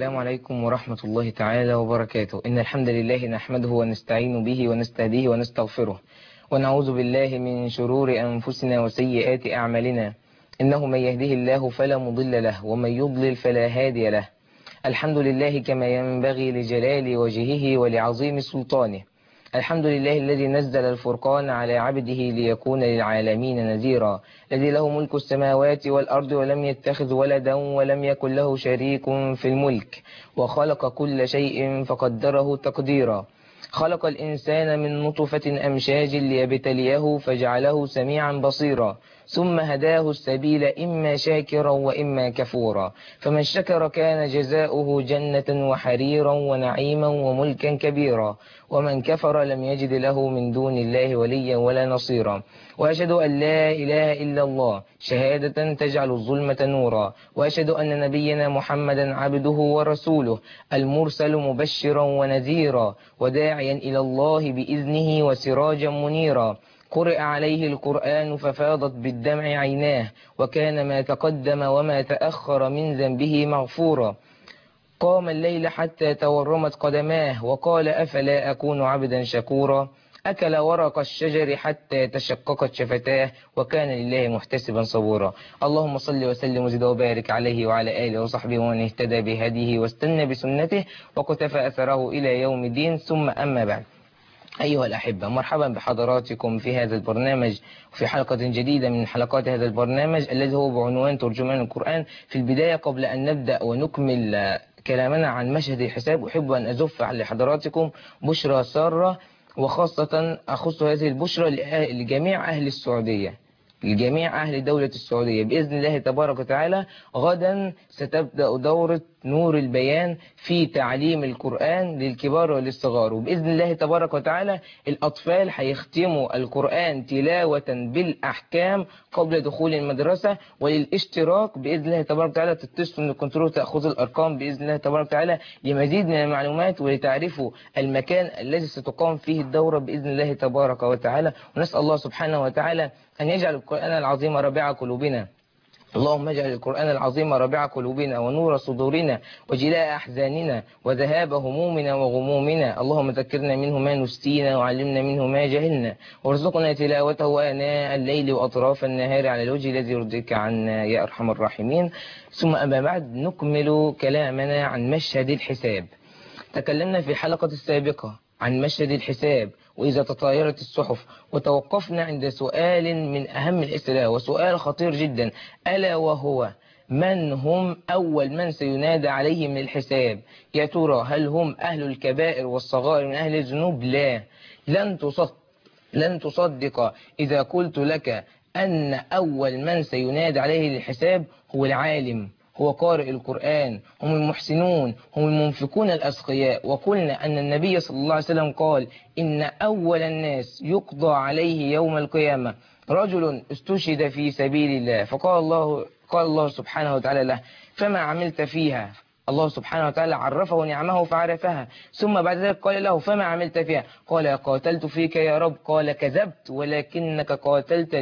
السلام عليكم ورحمة الله تعالى وبركاته. إن الحمد لله نحمده ونستعين به ونستهديه ونستغفره، ونعوذ بالله من شرور أنفسنا وسيئات أعمالنا. إنه من يهده الله فلا مضل له، ومن يضلل فلا هادي له. الحمد لله كما ينبغي لجلال وجهه ولعظيم سلطانه. الحمد لله الذي نزل الفرقان على عبده ليكون للعالمين نذيرا، الذي له ملك السماوات والأرض ولم يتخذ ولدا ولم يكن له شريك في الملك، وخلق كل شيء فقدره تقديرا. خلق الإنسان من نطفة أمشاج ليبتليه فجعله سميعا بصيرا، ثم هداه السبيل إما شاكرا وإما كفورا. فمن شكر كان جزاؤه جنة وحريرا ونعيما وملكا كبيرا، ومن كفر لم يجد له من دون الله وليا ولا نصيرا. وأشهد أن لا إله إلا الله شهادة تجعل الظلمة نورا، وأشهد أن نبينا محمدا عبده ورسوله المرسل مبشرا ونذيرا، وداعيا إلى الله بإذنه وسراجا منيرا. قرئ عليه القرآن ففاضت بالدمع عيناه، وكان ما تقدم وما تأخر من ذنبه مغفورا. قام الليل حتى تورمت قدماه، وقال أفلا أكون عبدا شكورا. أكل ورق الشجر حتى تشققت شفتاه، وكان لله محتسبا صبورا. اللهم صل وسلم وزد وبارك عليه وعلى آله وصحبه ومن اهتدى بهديه واستنى بسنته وقتفى أثره إلى يوم الدين. ثم أما بعد، أيها الأحبة، مرحبا بحضراتكم في هذا البرنامج وفي حلقة جديدة من حلقات هذا البرنامج الذي هو بعنوان ترجمان القرآن. في البداية قبل أن نبدأ ونكمل كلامنا عن مشهد الحساب، أحب أن أزف لحضراتكم بشرى سارة، وخاصة أخص هذه البشرى لجميع أهل السعودية، لجميع أهل دولة السعودية. بإذن الله تبارك وتعالى غدا ستبدأ دورة نور البيان في تعليم القرآن للكبار وللصغار، وبإذن الله تبارك وتعالى الأطفال هيختموا القرآن تلاوة بالأحكام قبل دخول المدرسة. وللاشتراك بإذن الله تبارك وتعالى تتصلوا من الكنترول، تأخذوا الأرقام بإذن الله تبارك وتعالى لمزيد من المعلومات ولتعرفوا المكان الذي ستقام فيه الدورة بإذن الله تبارك وتعالى. ونسأل الله سبحانه وتعالى أن يجعل القرآن العظيم ربيع قلوبنا. اللهم اجعل القرآن العظيم ربيع قلوبنا ونور صدورنا وجلاء أحزاننا وذهاب همومنا وغمومنا. اللهم ذكرنا منه ما نسينا وعلمنا منه ما جهلنا، وارزقنا تلاوته آناء الليل وأطراف النهار على الوجه الذي يرضيك عنا يا أرحم الراحمين. ثم أما بعد، نكمل كلامنا عن مشهد الحساب. تكلمنا في الحلقة السابقة عن مشهد الحساب وإذا تطايرت الصحف، وتوقفنا عند سؤال من أهم الأسئلة وسؤال خطير جدا، ألا وهو من هم أول من سينادى عليه من الحساب؟ يا ترى هل هم أهل الكبائر والصغائر من أهل الذنوب؟ لا، لن تصدق إذا قلت لك أن أول من سينادى عليه للحساب هو العالم، هو قارئ القرآن، هم المحسنون، هم المنفقون الأسقياء. وقلنا أن النبي صلى الله عليه وسلم قال إن أول الناس يقضى عليه يوم القيامة رجل استشهد في سبيل الله، قال الله سبحانه وتعالى له فما عملت فيها؟ الله سبحانه وتعالى عرفه نعمه فعرفها، ثم بعد ذلك قال له فما عملت فيها؟ قال قاتلت فيك يا رب. قال كذبت، ولكنك قاتلت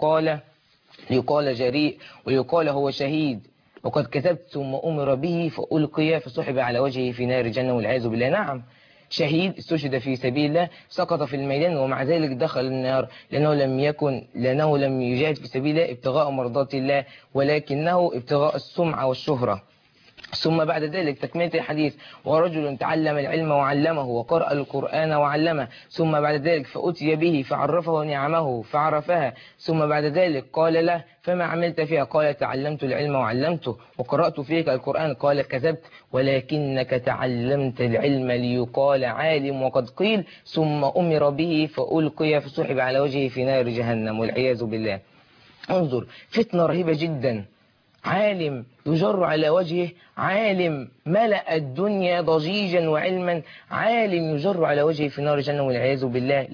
ليقال جريء ويقال هو شهيد، وقد كذبت. ثم أمر به فألقي فسحب على وجهه في نار جهنم والعياذ بالله. نعم، شهيد استشهد في سبيل الله، سقط في الميدان، ومع ذلك دخل النار لأنه لم يجاهد في سبيل الله ابتغاء مرضات الله، ولكنه ابتغاء السمعة والشهرة. ثم بعد ذلك تكملة الحديث، ورجل تعلم العلم وعلمه وقرأ القرآن وعلمه، ثم بعد ذلك فأتي به فعرفه نعمه فعرفها، ثم بعد ذلك قال له فما عملت فيها؟ قال تعلمت العلم وعلمته وقرأت فيك القرآن. قال كذبت، ولكنك تعلمت العلم ليقال عالم وقد قيل. ثم أمر به فألقي فسحب على وجهه في نار جهنم والعياذ بالله. انظر، فتنة رهيبة جدا. عالم يجر على وجهه، عالم ملأ الدنيا ضجيجا وعلما، عالم يجر على وجهه في نار جهنم والعياذ بالله،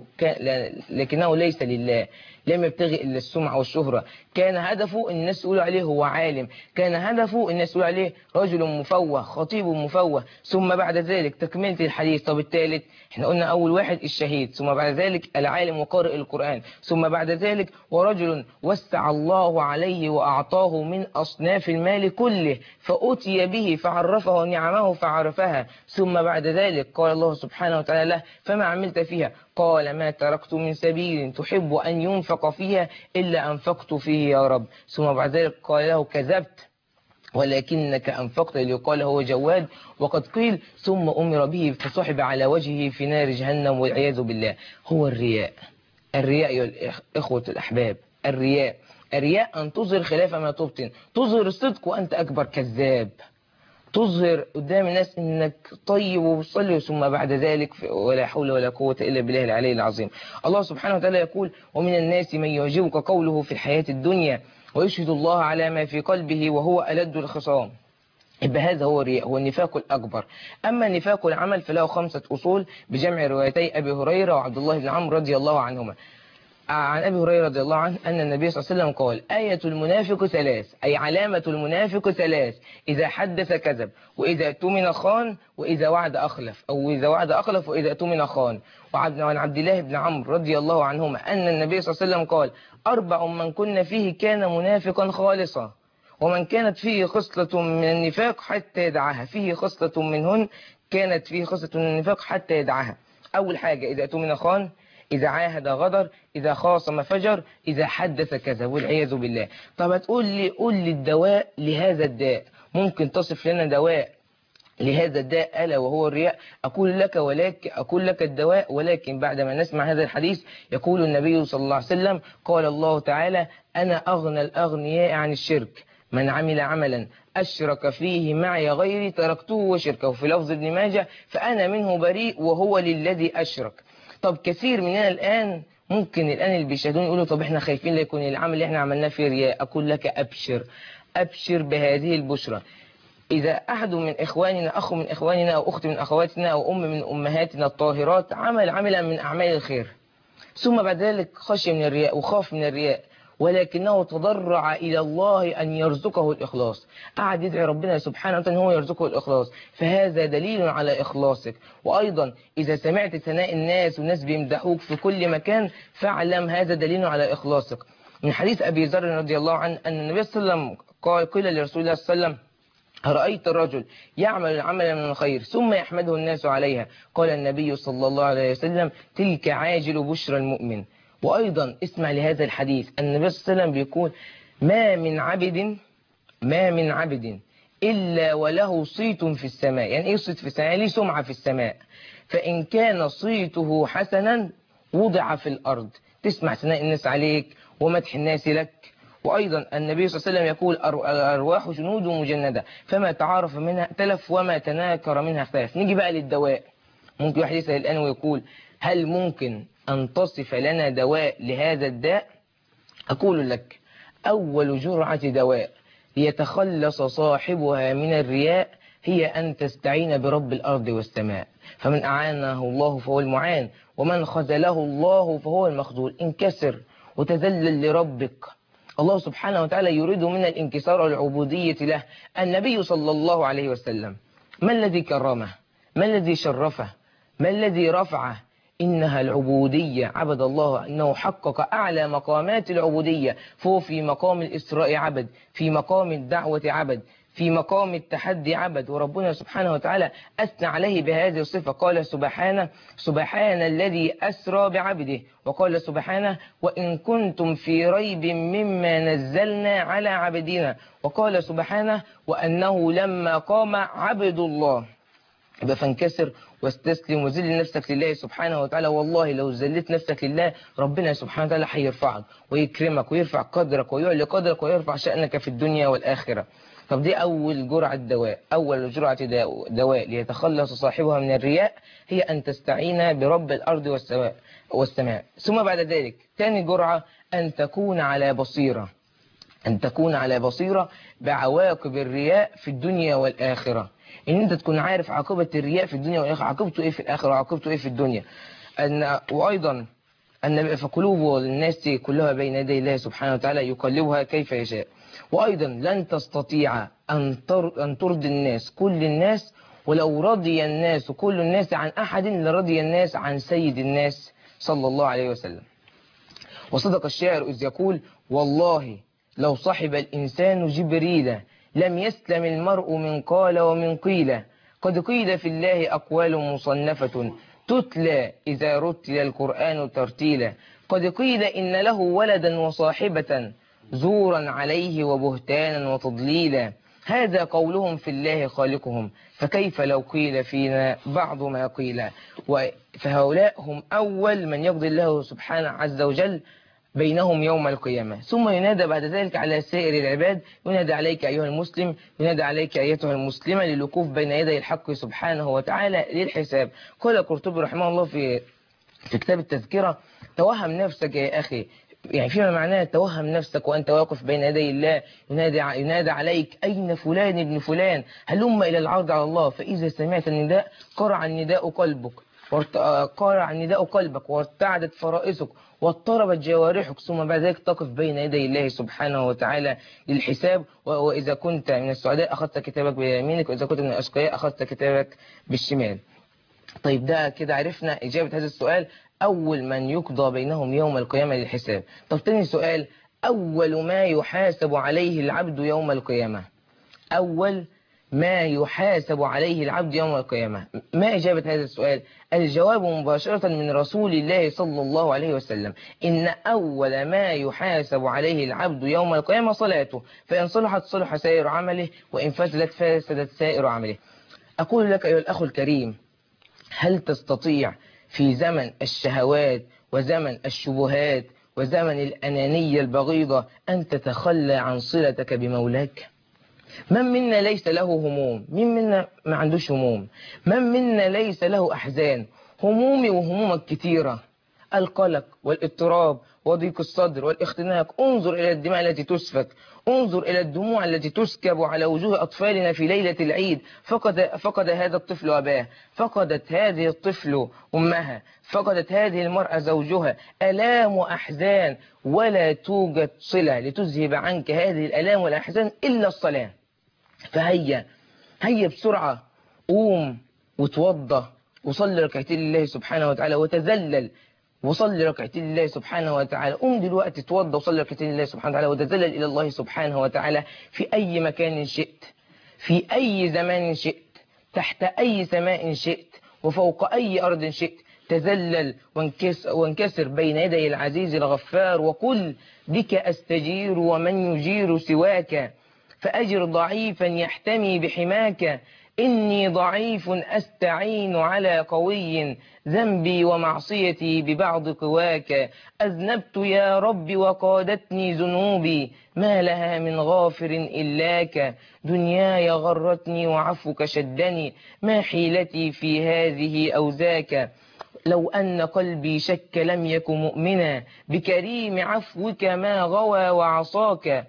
لكنه ليس لله، لم يبتغي إلا السمعة والشهرة. كان هدفه الناس يقولوا عليه هو عالم، كان هدفه الناس يقولوا عليه رجل مفوه، خطيب مفوه. ثم بعد ذلك تكملة الحديث. طب الثالث، احنا قلنا أول واحد الشهيد، ثم بعد ذلك العالم وقارئ القرآن، ثم بعد ذلك ورجل وسع الله عليه وأعطاه من أصناف المال كله فأتي به فعرفه نعمه فعرفها، ثم بعد ذلك قال الله سبحانه وتعالى له فما عملت فيها؟ قال ما تركت من سبيل تحب أن ينفق فيها إلا أنفقت فيه يا رب. ثم بعد ذلك قال له كذبت ولكنك أنفقت ليقال هو جواد. وقد قيل ثم أمر به فصحب على وجهه في نار جهنم والعياذ بالله. هو الرياء. الرياء يا إخوة الأحباب، الرياء أن تظهر خلاف ما تبطن، تظهر الصدق وأنت أكبر كذاب، تظهر قدام الناس إنك طيب وبتصلي ثم بعد ذلك ولا حول ولا قوة إلا بالله العلي العظيم. الله سبحانه وتعالى يقول ومن الناس من يعجبك قوله في الحياة الدنيا ويشهد الله على ما في قلبه وهو ألد الخصام. يبقى هذا هو الرياء، هو النفاق الأكبر. أما نفاق العمل فله 5 أصول بجمع روايتي أبي هريرة وعبد الله بن عمرو رضي الله عنهما. عن أبي هريرة رضي الله عنه أن النبي صلى الله عليه وسلم قال آية المنافق 3، أي علامة المنافق 3: إذا حدث كذب، وإذا اؤتمن خان، وإذا وعد أخلف، أو إذا وعد أخلف وإذا اؤتمن خان. وعن عبد الله بن عمرو رضي الله عنهما أن النبي صلى الله عليه وسلم قال 4 من كن فيه كان منافقا خالصا، ومن كانت فيه خصلة من النفاق حتى يدعها، فيه خصلة منهن كانت فيه خصلة من النفاق حتى يدعها. أول حاجة إذا اؤتمن خان، إذا عاهد غدر، إذا خاصم فجر، إذا حدث كذب والعياذ بالله. طب هتقول لي قول لي الدواء لهذا الداء، ممكن تصف لنا دواء لهذا الداء ألا وهو الرياء؟ أقول لك الدواء، ولكن بعدما نسمع هذا الحديث يقول النبي صلى الله عليه وسلم قال الله تعالى أنا أغنى الأغنياء عن الشرك، من عمل عملا أشرك فيه معي غيري تركته وشركه. في لفظ ابن ماجه فأنا منه بريء وهو للذي أشرك. طب كثير مننا الآن ممكن الآن اللي بيشاهدون يقولوا طب احنا خايفين لا يكون العمل اللي احنا عملناه فيه رياء. أقول لك أبشر بهذه البشرى. إذا أحد من إخواننا، أخ من إخواننا أو أخت من أخواتنا أو أم من أمهاتنا الطاهرات عملا من أعمال الخير، ثم بعد ذلك خشي من الرياء وخاف من الرياء، ولكنه تضرع إلى الله أن يرزقه الإخلاص، قعد يدعي ربنا سبحانه وتعالى أن هو يرزقه الإخلاص، فهذا دليل على إخلاصك. وأيضا إذا سمعت ثناء الناس والناس بيمدحوك في كل مكان فاعلم هذا دليل على إخلاصك. من حديث أبي ذر رضي الله عنه أن النبي صلى الله عليه وسلم قيل لرسول الله صلى الله عليه وسلم رأيت الرجل يعمل العمل من الخير ثم يحمده الناس عليها، قال النبي صلى الله عليه وسلم تلك عاجل بشرى المؤمن. وأيضا اسمع لهذا الحديث النبي صلى الله عليه وسلم بيقول ما من عبد إلا وله صيت في السماء. يعني إيه صيت في السماء؟ يعني ليه سمعة في السماء. فإن كان صيته حسنا وضع في الأرض، تسمع ثناء الناس عليك ومدح الناس لك. وأيضا النبي صلى الله عليه وسلم يقول الأرواح جنود مجندة فما تعارف منها ائتلف وما تناكر منها اختلف. نيجي بقى للدواء. ممكن واحد يسأل الآن ويقول هل ممكن أن تصف لنا دواء لهذا الداء؟ أقول لك أول جرعة دواء ليتخلص صاحبها من الرياء هي أن تستعين برب الأرض والسماء، فمن أعانه الله فهو المعان، ومن خذله الله فهو المخذول. انكسر وتذلل لربك. الله سبحانه وتعالى يريد من الانكسار والعبودية له. النبي صلى الله عليه وسلم ما الذي كرمه؟ ما الذي شرفه؟ ما الذي رفعه؟ إنها العبودية. عبد الله أنه حقق أعلى مقامات العبودية، فهو في مقام الإسراء عبد، في مقام الدعوة عبد، في مقام التحدي عبد. وربنا سبحانه وتعالى أثنى عليه بهذه الصفة، قال سبحان الذي أسرى بعبده، وقال سبحانه وإن كنتم في ريب مما نزلنا على عبدنا، وقال سبحانه وأنه لما قام عبد الله. يبقى فانكسر واستسلم وذل نفسك لله سبحانه وتعالى. والله لو ذلت نفسك لله ربنا سبحانه وتعالى هيرفعك ويكرمك ويرفع قدرك ويعلي قدرك ويرفع شأنك في الدنيا والآخرة. طب دي أول جرعة دواء. أول جرعة دواء ليتخلص صاحبها من الرياء هي أن تستعين برب الأرض والسماء. ثم بعد ذلك ثاني جرعة أن تكون على بصيرة، أن تكون على بصيرة بعواقب الرياء في الدنيا والآخرة. ان انت تكون عارف عاقبة الرياء في الدنيا والاخره، عاقبته ايه في الاخره وعاقبته ايه في الدنيا. وايضا ان فقلوب الناس كلها بين يدي الله سبحانه وتعالى يقلبها كيف يشاء. وايضا لن تستطيع ان ترضي الناس كل الناس، ولو رضي الناس كل الناس عن احد لرضي الناس عن سيد الناس صلى الله عليه وسلم. وصدق الشاعر إذ يقول والله لو صحب الإنسان جبريل لم يسلم المرء من قال ومن قيل. قد قيل في الله أقوال مصنفة تتلى إذا رتل القرآن ترتيلا. قد قيل إن له ولدا وصاحبة زورا عليه وبهتانا وتضليلا. هذا قولهم في الله خالقهم، فكيف لو قيل فينا بعض ما قيل. فهؤلاء هم أول من يقضي الله سبحانه عز وجل بينهم يوم القيامة. ثم ينادى بعد ذلك على سائر العباد، ينادى عليك أيها المسلم، ينادى عليك أيتها المسلمة، للوقوف بين يدي الحق سبحانه وتعالى للحساب. قال القرطبي رحمه الله في كتاب التذكرة: توهم نفسك يا أخي، يعني فيما معناه توهم نفسك وأنت واقف بين يدي الله، ينادى عليك: أين فلان ابن فلان، هلم إلى العرض على الله. فإذا سمعت النداء قرع النداء قلبك وارتعدت فرائسك واضطربت جوارحك، ثم بعد ذلك تقف بين يدي الله سبحانه وتعالى للحساب. وإذا كنت من السعداء أخذت كتابك بيمينك، وإذا كنت من الأشقياء أخذت كتابك بالشمال. طيب ده كده عرفنا إجابة هذا السؤال، أول من يقضى بينهم يوم القيامة للحساب. طب تاني سؤال: أول ما يحاسب عليه العبد يوم القيامة. أول ما يحاسب عليه العبد يوم القيامة، ما إجابة هذا السؤال؟ الجواب مباشرة من رسول الله صلى الله عليه وسلم: إن أول ما يحاسب عليه العبد يوم القيامة صلاته، فإن صلحت صلح سائر عمله، وإن فسدت فسدت سائر عمله. أقول لك أيها الأخ الكريم: هل تستطيع في زمن الشهوات وزمن الشبهات وزمن الأنانية البغيضة أن تتخلى عن صلتك بمولاك؟ من منا ليس له هموم؟ من منا ما عندوش هموم؟ من منا ليس له أحزان؟ همومي وهمومك كتيرة: القلق والاضطراب وضيق الصدر والاختناق. انظر إلى الدماء التي تسفك، انظر إلى الدموع التي تسكب على وجوه أطفالنا في ليلة العيد. فقد هذا الطفل أباه، فقدت هذه الطفل أمها، فقدت هذه المرأة زوجها. آلام وأحزان، ولا توجد صلة لتذهب عنك هذه الآلام والأحزان إلا الصلاة. فهيا بسرعة، قوم وتوضى وصلي ركعتين لله سبحانه وتعالى وتذلل، وصلي ركعتين لله سبحانه وتعالى. قوم دلوقتي توضى وصلي ركعتين لله سبحانه وتعالى وتذلل إلى الله سبحانه وتعالى في أي مكان شئت، في أي زمان شئت، تحت أي سماء شئت، وفوق أي أرض شئت. تذلل وانكسر بين يدي العزيز الغفار، وقل: بك أستجير ومن يجير سواك، فأجر ضعيفا يحتمي بحماك. إني ضعيف أستعين على قوي، ذنبي ومعصيتي ببعض قواك. أذنبت يا رب وقادتني ذنوبي، ما لها من غافر إلاك. دنياي غرتني وعفوك شدني، ما حيلتي في هذه أوزاك. لو أن قلبي شك لم يك مؤمنا، بكريم عفوك ما غوى وعصاك.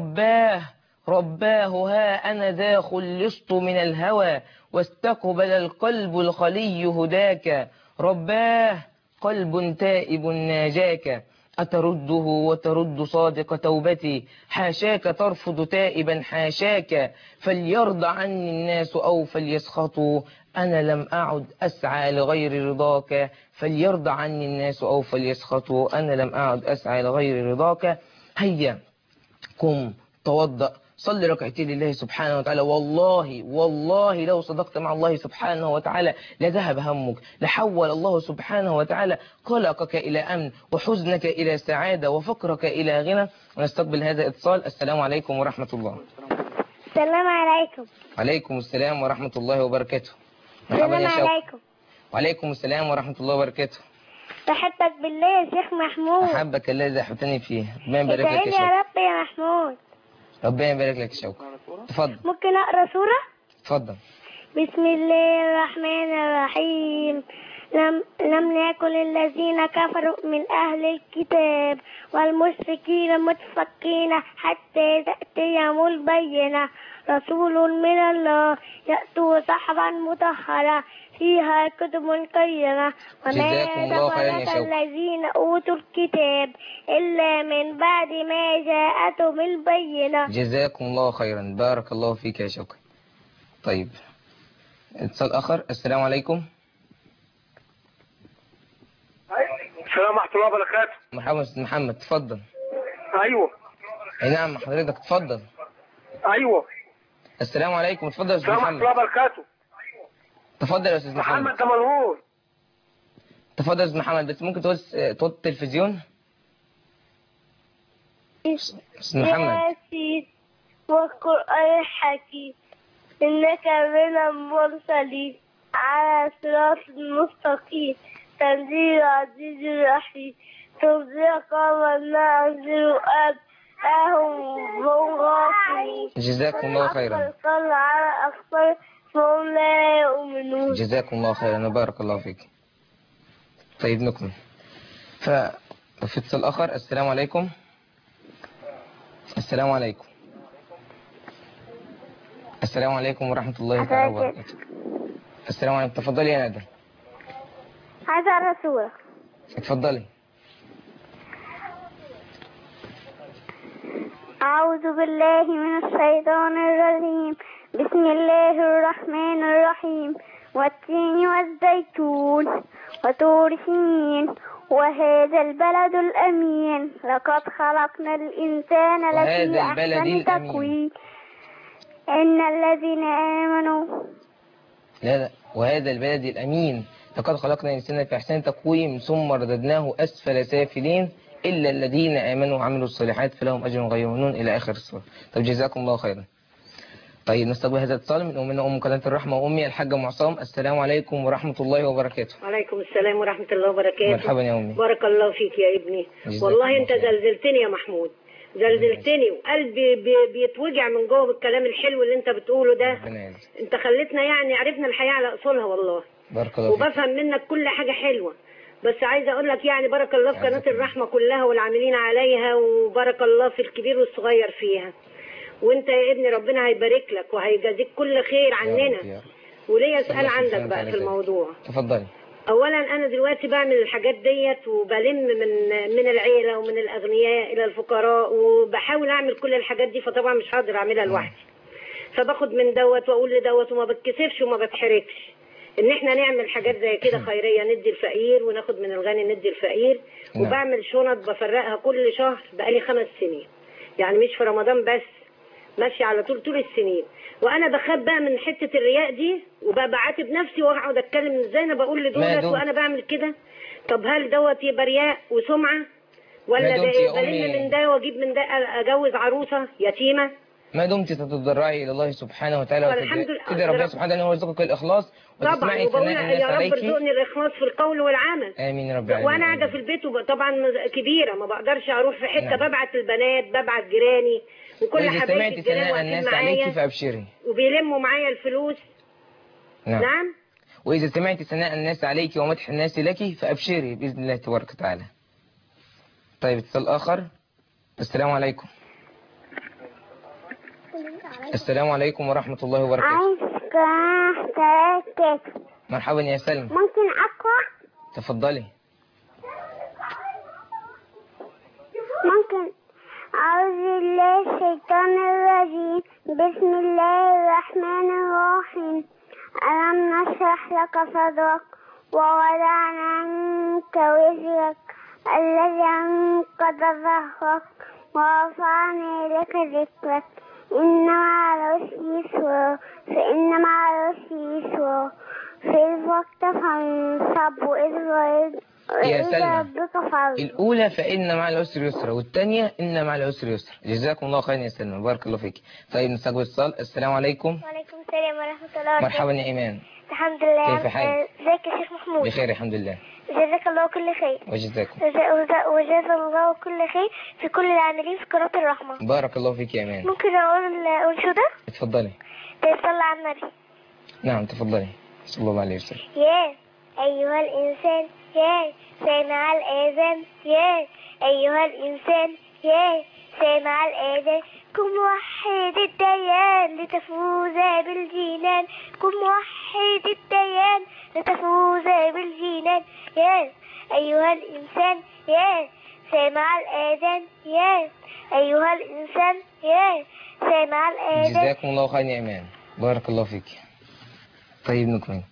رباه ها أنا ذا خلصت من الهوى، واستقبل القلب الخلي هداك. رباه قلب تائب ناجاك، أترده وترد صادق توبتي، حاشاك ترفض تائبا حاشاك. فليرضى عني الناس أو فليسخطوا، أنا لم أعد أسعى لغير رضاك. فليرضى عني الناس أو فليسخطوا، أنا لم أعد أسعى لغير رضاك. هيا قم توضأ، صل ركعتين لله سبحانه وتعالى. والله لو صدقت مع الله سبحانه وتعالى لذهب همك، لحول الله سبحانه وتعالى قلقك إلى أمن، وحزنك إلى سعادة، وفقرك إلى غنى. ونستقبل هذا الاتصال. السلام عليكم ورحمة الله. السلام عليكم. وعليكم السلام ورحمة الله وبركاته. مرحبا يا السلام شوقي. عليكم. وعليكم السلام ورحمة الله وبركاته. بحبك بالله يا شيخ محمود. أحبك الذي أحببتني فيه. ربنا يبارك لك يا ادعيلي يا شوقي. رب يا محمود. ربنا يبارك لك يا شوقي. تفضل. ممكن أقرأ سورة؟ تفضل. بسم الله الرحمن الرحيم. لم يكن الذين كفروا من أهل الكتاب والمشركين متفكين حتى تأتيهم البينة. رسول من الله يأتوا صحبا مطهرا فيها كتب قيمة. وما جزاكم الله خيرا يا دخلت شوقي. الذين أوتوا الكتاب إلا من بعد ما جاءتهم البينة. جزاكم الله خيرا. بارك الله فيك يا شوقي. طيب اتصال آخر. السلام عليكم. السلام ورحمة الله وبركاته. مرحبا أستاذ محمد. تفضل. أيوه. أي نعم حضرتك. تفضل. أيوه. السلام عليكم. اتفضل يا استاذ السلام ورحمة محمد. الله وبركاته. تفضل يا استاذ محمد. محمد دمنهور. تفضل يا استاذ محمد، بس ممكن توطي التلفزيون. استاذ محمد. ياسين والقرآن الحكيم إنك من المرسلين على صراط مستقيم تنزيل عزيز رحيم تنزيل قوما ما أنزلوا آباءهم غافلين. جزاكم الله خيرا. صلى على أكثر فهم لا يؤمنون. جزاكم الله خيرا وبارك الله فيك. طيب نكمل. في اتصال آخر. السلام عليكم. السلام عليكم. السلام عليكم ورحمة الله تعالى وبركاته. السلام عليكم. تفضلي يا ندى. عايزة أقرأ سورة. اتفضلي. أعوذ بالله من الشيطان الرجيم. بسم الله الرحمن الرحيم. والتين والزيتون وطور سينين وهذا البلد الأمين لقد خلقنا الإنسان لفي أحسن تقويم إن الذين آمنوا. لا وهذا البلد الأمين لقد خلقنا الإنسان في أحسن تقويم ثم رددناه أسفل سافلين إلا الذين آمنوا وعملوا الصالحات فلهم أجر غير ممنون إلى آخر السورة. طب جزاكم الله خيرا. طيب نستقبل هذا الاتصال من أم قناة الرحمة وأمي الحاجة معصام. السلام عليكم ورحمة الله وبركاته. وعليكم السلام ورحمة الله وبركاته. مرحبا يا أمي. بارك الله فيك يا ابني. والله أنت زلزلتني يا محمود، زلزلتني وقلبي بيتوجع من جوه بالكلام الحلو اللي أنت بتقوله ده. أنت خليتنا يعني عرفنا الحياة على أصولها والله. بارك الله فيك. وبفهم منك كل حاجة حلوة. بس عايزة أقول لك يعني بارك الله في قناة الرحمة كلها والعاملين عليها، وبارك الله في الكبير والصغير فيها. وانت يا ابني ربنا هيبارك لك وهيجازيك كل خير عننا. وليا سؤال عندك بقى في الموضوع. تفضلي. اولا انا دلوقتي بعمل الحاجات ديت وبلم من العيله ومن الاغنياء الى الفقراء، وبحاول اعمل كل الحاجات دي، فطبعا مش هقدر اعملها لوحدي. فباخد من دوت واقول لدوت وما بتكسفش وما بتحركش ان احنا نعمل حاجات زي كده خيريه، ندي الفقير وناخد من الغني ندي الفقير. وبعمل شنط بفرقها كل شهر بقالي 5 سنين، يعني مش في رمضان بس، ماشي على طول السنين. وانا بخاف بقى من حته الرياء دي، وبقى بعاتب نفسي واقعد اتكلم ازاي انا بقول لدولت وانا بعمل كده. طب هل دوت يبقى رياء وسمعه، ولا ده بلم من ده واجيب من ده اجوز عروسه يتيمه؟ ما دمت تتضرعي الى الله سبحانه وتعالى وتدعي ربنا سبحانه وتعالى ان هو يرزقك الاخلاص وتسمعي ثناء الناس عليك. يا رب ارزقني الاخلاص في القول والعمل. امين يا رب العالمين. وانا قاعده في البيت طبعا كبيره ما بقدرش اروح في حته. ببعت البنات، ببعت جيراني وكل حبايبي الجيران واقفين معايا فابشري وبيلموا معايا الفلوس. نعم. واذا سمعت ثناء الناس عليك ومدح الناس لك فابشري باذن الله تبارك وتعالى. طيب اتصال اخر. السلام عليكم. السلام عليكم ورحمة الله وبركاته. مرحبا يا سلمى. ممكن أقرأ؟ تفضلي. ممكن. أعوذ بالله الشيطان الرجيم. بسم الله الرحمن الرحيم. ألم نشرح لك صدرك ووضعنا عنك وزرك الذي أنقض ظهرك ورفعنا لك ذكرك إن مع العسر يسرا فإن مع العسر يسرا في الوقت فانصب يا سلمى الأولى فإن مع العسر يسرا والثانية إن مع العسر يسرا. جزاكم الله خيرا يا سلمى بارك الله فيك. طيب نستقبل اتصال. السلام عليكم. وعليكم السلام ورحمة الله وبركاته. مرحبا يا إيمان. الحمد لله. كيف حالك؟ ازيك يا شيخ محمود؟ بخير الحمد لله. جزاك الله كل خير. وجزاكم. وجزا الله كل خير في كل العاملين في قناة الرحمة. بارك الله فيك يا إيمان. ممكن أقول أنشودة؟ اتفضلي. صلى على النبي. نعم تفضلي. صلى الله عليه وسلم. يا أيها الإنسان يا سامع الآذان يا أيها الإنسان يا سامع الآذان كن موحد الديان لتفوز بالجنان كن موحد الديان لتفوز بالجنان يا أيها الإنسان يا سامع الآذان يا أيها الإنسان يا سامع الآذان. جزاكم الله خيرا يا إيمان بارك الله فيك. طيب نكمل.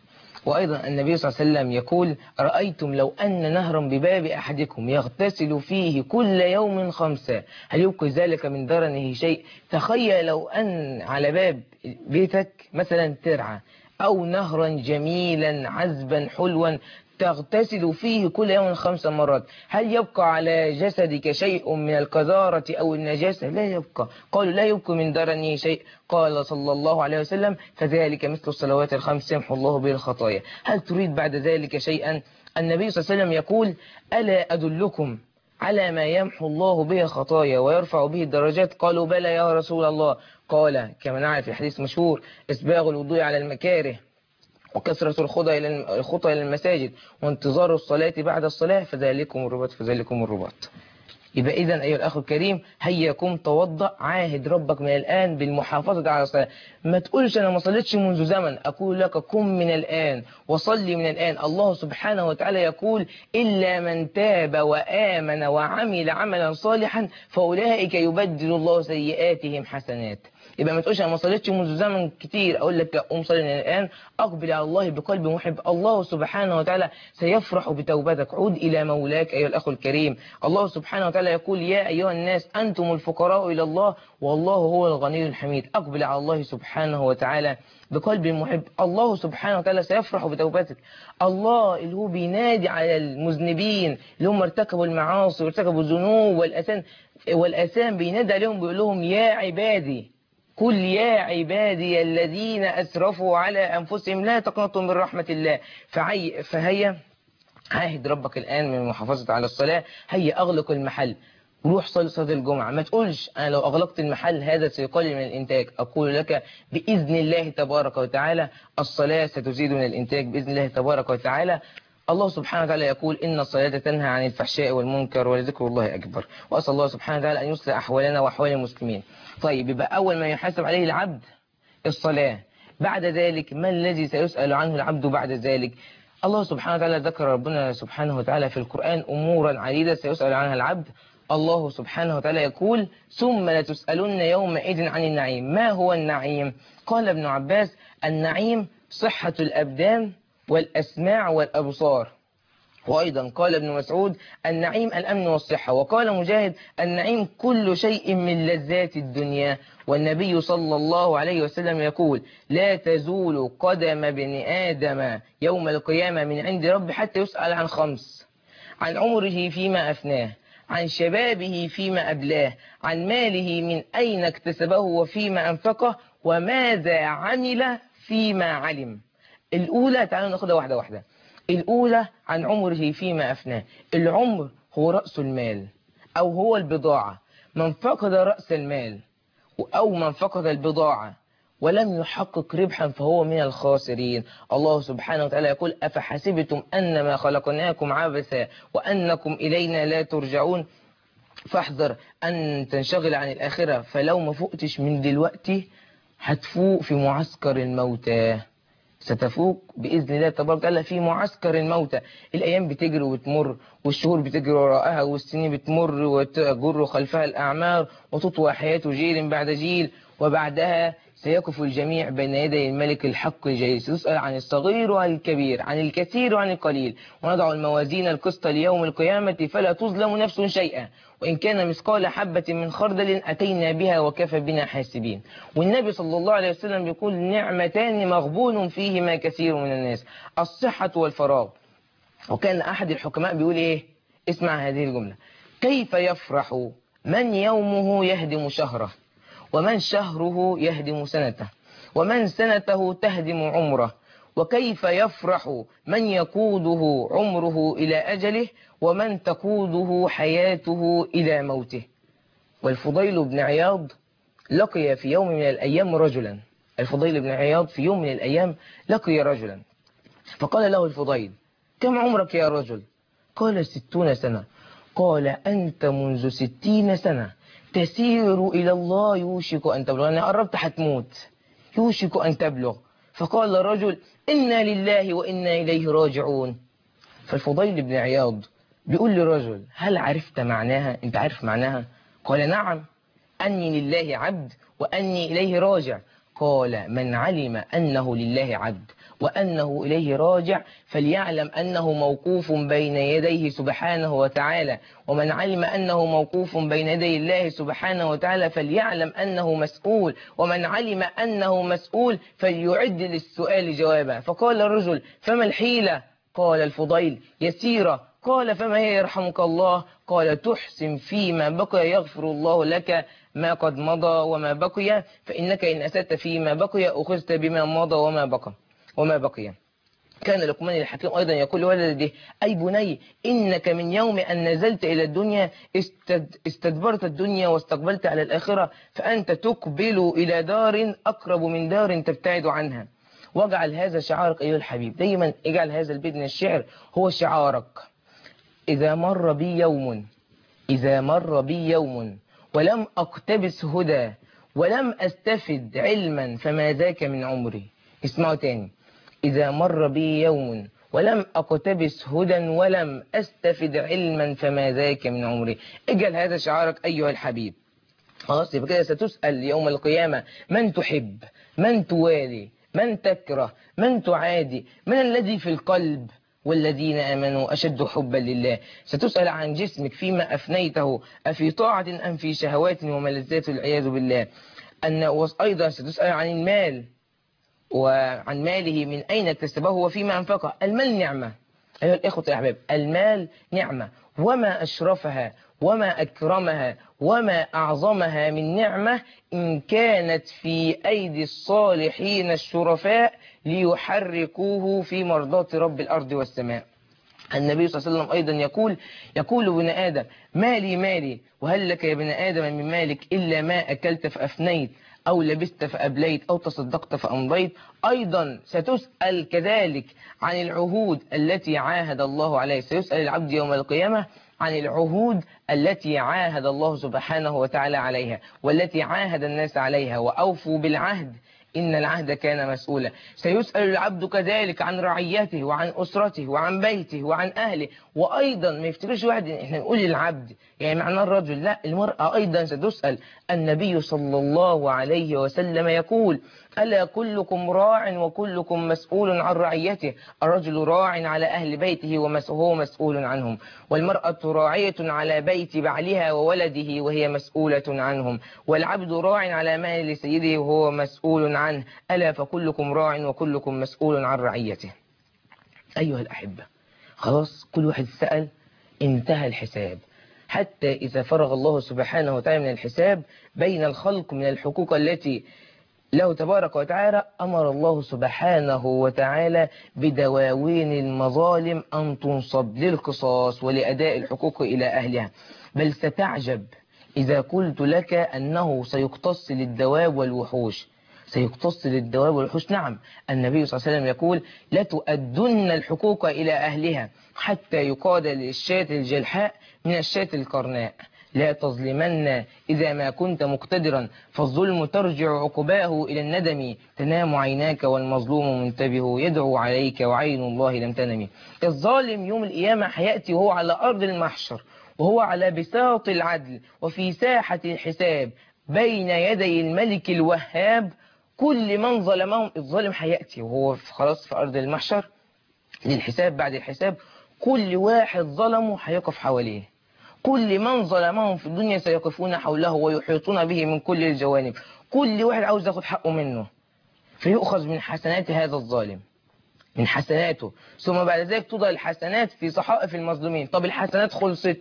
وأيضا النبي صلى الله عليه وسلم يقول رأيتم لو أن نهرا بباب أحدكم يغتسل فيه كل يوم 5 هل يبقي ذلك من درنه شيء؟ تخيل لو أن على باب بيتك مثلا ترعى أو نهرا جميلا عذبا حلوا تغتسل فيه كل يوم 5 مرات، هل يبقى على جسدك شيء من القذارة أو النجاسة؟ لا يبقى. قالوا لا يبقى من درنه شيء. قال صلى الله عليه وسلم فذلك مثل الصلوات الخمس يمحو الله به الخطايا. هل تريد بعد ذلك شيئا؟ النبي صلى الله عليه وسلم يقول ألا أدلكم على ما يمحو الله به الخطايا ويرفع به الدرجات؟ قالوا بلى يا رسول الله. قال كما نعرف في الحديث مشهور إسباغ الوضوء على المكاره وكثرة الخطى إلى المساجد وانتظار الصلاة بعد الصلاة فذلكم الرباط. يبقى إذن أيها الأخ الكريم هيكم توضأ، عاهد ربك من الآن بالمحافظة على الصلاة. ما تقولش أنا ما صليتش منذ زمن، أقول لك قم من الآن وصلي من الآن. الله سبحانه وتعالى يقول إلا من تاب وآمن وعمل عملا صالحا فأولئك يبدل الله سيئاتهم حسنات. يبقى ما تقولش انا ما صليتش منذ زمن كتير، اقول لك قوم صلي من الان، اقبل على الله بقلب محب. الله سبحانه وتعالى سيفرح بتوبتك. عود الى مولاك ايها الاخ الكريم. الله سبحانه وتعالى يقول يا ايها الناس انتم الفقراء الى الله والله هو الغني الحميد. اقبل على الله سبحانه وتعالى بقلب محب. الله سبحانه وتعالى سيفرح بتوبتك. الله اللي هو بينادي على المذنبين اللي هم ارتكبوا المعاصي وارتكبوا الذنوب والآثام بينادي عليهم بيقول لهم يا عبادي قل يا عبادي الذين أسرفوا على أنفسهم لا تقنطوا من رحمة الله. فهيا عاهد ربك الآن من المحافظة على الصلاة. هيا أغلق المحل روح صلي صلاة الجمعة. ما تقولش أنا لو أغلقت المحل هذا سيقلل من الإنتاج. أقول لك بإذن الله تبارك وتعالى الصلاة ستزيد من الإنتاج بإذن الله تبارك وتعالى. الله سبحانه وتعالى يقول إن الصلاة تنهى عن الفحشاء والمنكر ولذكر الله أكبر. وأسأل الله سبحانه وتعالى أن يصلح أحوالنا وأحوال المسلمين. طيب يبقى أول ما يحاسب عليه العبد الصلاة. بعد ذلك ما الذي سيسأل عنه العبد بعد ذلك؟ الله سبحانه وتعالى ذكر ربنا سبحانه وتعالى في القرآن أمورا عديدة سيسأل عنها العبد. الله سبحانه وتعالى يقول ثم لتسألن يومئذ عن النعيم. ما هو النعيم؟ قال ابن عباس النعيم صحة الأبدان والأسماع والأبصار. وأيضا قال ابن مسعود النعيم الأمن والصحة. وقال مجاهد النعيم كل شيء من لذات الدنيا. والنبي صلى الله عليه وسلم يقول لا تزول قدم ابن آدم يوم القيامة من عند رب حتى يسأل عن 5: عن عمره فيما أفناه، عن شبابه فيما أبلاه، عن ماله من أين اكتسبه وفيما أنفقه، وماذا عمل فيما علم. الأولى تعالوا ناخدها واحدة واحدة. الأولى عن عمره فيما أفناه. العمر هو رأس المال أو هو البضاعة. من فقد رأس المال أو من فقد البضاعة ولم يحقق ربحا فهو من الخاسرين. الله سبحانه وتعالى يقول أفحسبتم أنما خلقناكم عبثا وأنكم إلينا لا ترجعون. فاحذر أن تنشغل عن الآخرة، فلو ما فقتش من دلوقتي هتفوق في معسكر الموتى. ستفوق بإذن الله تبارك وتعالى في معسكر الموتى. الأيام بتجري وتمر والشهور بتجري وراءها والسنين بتمر وتجر خلفها الأعمار وتطوى حياة جيل بعد جيل، وبعدها سيقف الجميع بين يدي الملك الحق الجليل. سيسأل عن الصغير وعن الكبير، عن الكثير وعن القليل. ونضع الموازين القسط ليوم القيامة فلا تظلم نفس شيئا وإن كان مثقال حبة من خردل أتينا بها وكفى بنا حاسبين. والنبي صلى الله عليه وسلم يقول نعمتان مغبون فيهما كثير من الناس: الصحة والفراغ. وكان أحد الحكماء بيقول إيه؟ اسمع هذه الجملة: كيف يفرح من يومه يهدم شهره، ومن شهره يهدم سنته، ومن سنته تهدم عمره، وكيف يفرح من يقوده عمره إلى أجله، ومن تقوده حياته إلى موته. والفضيل بن عياض لقي في يوم من الأيام رجلا. الفضيل بن عياض في يوم من الأيام لقي رجلا فقال له الفضيل: كم عمرك يا رجل؟ قال: 60 سنة. قال: أنت منذ 60 سنة تسير إلى الله يوشك أن تبلغ. أنا قربت هتموت، يوشك أن تبلغ. فقال الرجل: إنا لله وإنا إليه راجعون. فالفضيل بن عياض بيقول للرجل: هل عرفت معناها؟ أنت عارف معناها؟ قال: نعم، أني لله عبد وأني إليه راجع. قال من علم أنه لله عبد وأنه إليه راجع فليعلم أنه موقوف بين يديه سبحانه وتعالى، ومن علم أنه موقوف بين يدي الله سبحانه وتعالى فليعلم أنه مسؤول، ومن علم أنه مسؤول فليعد للسؤال جوابا. فقال الرجل فما الحيلة؟ قال الفضيل يسيرة. قال فما هي يرحمك الله؟ قال تحسن فيما بقي يغفر الله لك ما قد مضى وما بقي، فإنك إن أسدت فيما بقي أخذت بما مضى وما بقي. كان لقمان الحكيم أيضا يقول لولده أي بني إنك من يوم أن نزلت إلى الدنيا استدبرت الدنيا واستقبلت على الآخرة، فأنت تقبل إلى دار أقرب من دار تبتعد عنها. واجعل هذا شعارك أيها الحبيب، دايما اجعل هذا البيت من الشعر هو شعارك. إذا مر بي يوم ولم أقتبس هدى ولم أستفد علما فما ذاك من عمري. اسمعوا تاني، إذا مر بي يوم ولم أقتبس هدى ولم أستفد علما فما ذاك من عمري. اجعل هذا شعارك أيها الحبيب. خلاص يبقى كده ستسأل يوم القيامة من تحب، من توالي، من تكره، من تعادي، من الذي في القلب، والذين آمنوا أشد حبا لله. ستسأل عن جسمك فيما أفنيته أفي طاعة أم في شهوات وملذات والعياذ بالله. أيضا ستسأل عن المال وعن ماله من أين اكتسبه وفيما أنفقه. المال نعمة أيها الإخوة الأحباب، المال نعمة، وما أشرفها وما أكرمها وما أعظمها من نعمة إن كانت في أيدي الصالحين الشرفاء ليحركوه في مرضاة رب الأرض والسماء. النبي صلى الله عليه وسلم أيضا يقول ابن آدم مالي وهل لك يا ابن آدم من مالك إلا ما أكلت فأفنيت أو لبست فأبليت أو تصدقت فأمضيت. أيضا ستسأل كذلك عن العهود التي عاهد الله عليه. سيسأل العبد يوم القيامة عن العهود التي عاهد الله سبحانه وتعالى عليها والتي عاهد الناس عليها، وأوفوا بالعهد إن العهد كان مسؤولا. سيسأل العبد كذلك عن رعيته وعن أسرته وعن بيته وعن أهله. وأيضا ما يفتكرش واحد إحنا نقول العبد يعني معناه الرجل، لا، المرأة أيضا ستسأل. النبي صلى الله عليه وسلم يقول ألا كلكم راع وكلكم مسؤول عن رعيته. الرجل راع على أهل بيته وهو مسؤول عنهم، والمرأة راعية على بيت بعلها وولده وهي مسؤولة عنهم، والعبد راع على مال سيده وهو مسؤول عنه. ألا فكلكم راع وكلكم مسؤول عن رعيته. أيها الأحبة، خلاص كل واحد سأل، انتهى الحساب. حتى إذا فرغ الله سبحانه وتعالى من الحساب بين الخلق من الحقوق التي له تبارك وتعالى، أمر الله سبحانه وتعالى بدواوين المظالم أن تنصب للقصاص ولأداء الحقوق إلى أهلها. بل ستعجب إذا قلت لك أنه سيقتص للدواب والوحوش. سيقتص للدواب والوحوش، نعم. النبي صلى الله عليه وسلم يقول لتؤدن الحقوق إلى أهلها حتى يقاد للشاة الجلحاء من الشاة القرناء. لا تظلمن إذا ما كنت مقتدرا، فالظلم ترجع عقباه إلى الندم. تنام عيناك والمظلوم منتبه، يدعو عليك وعين الله لم تنم. الظالم يوم القيامة هيأتي وهو على أرض المحشر، وهو على بساط العدل وفي ساحة الحساب بين يدي الملك الوهاب. كل من ظلمهم، الظالم هيأتي وهو خلاص في أرض المحشر للحساب. بعد الحساب كل واحد ظلمه هيقف حواليه، كل من ظلمهم في الدنيا سيقفون حوله ويحيطون به من كل الجوانب. كل واحد عاوز ياخد حقه منه، فيؤخذ من حسنات هذا الظالم، من حسناته، ثم بعد ذلك توضع الحسنات في صحائف المظلومين. طب الحسنات خلصت،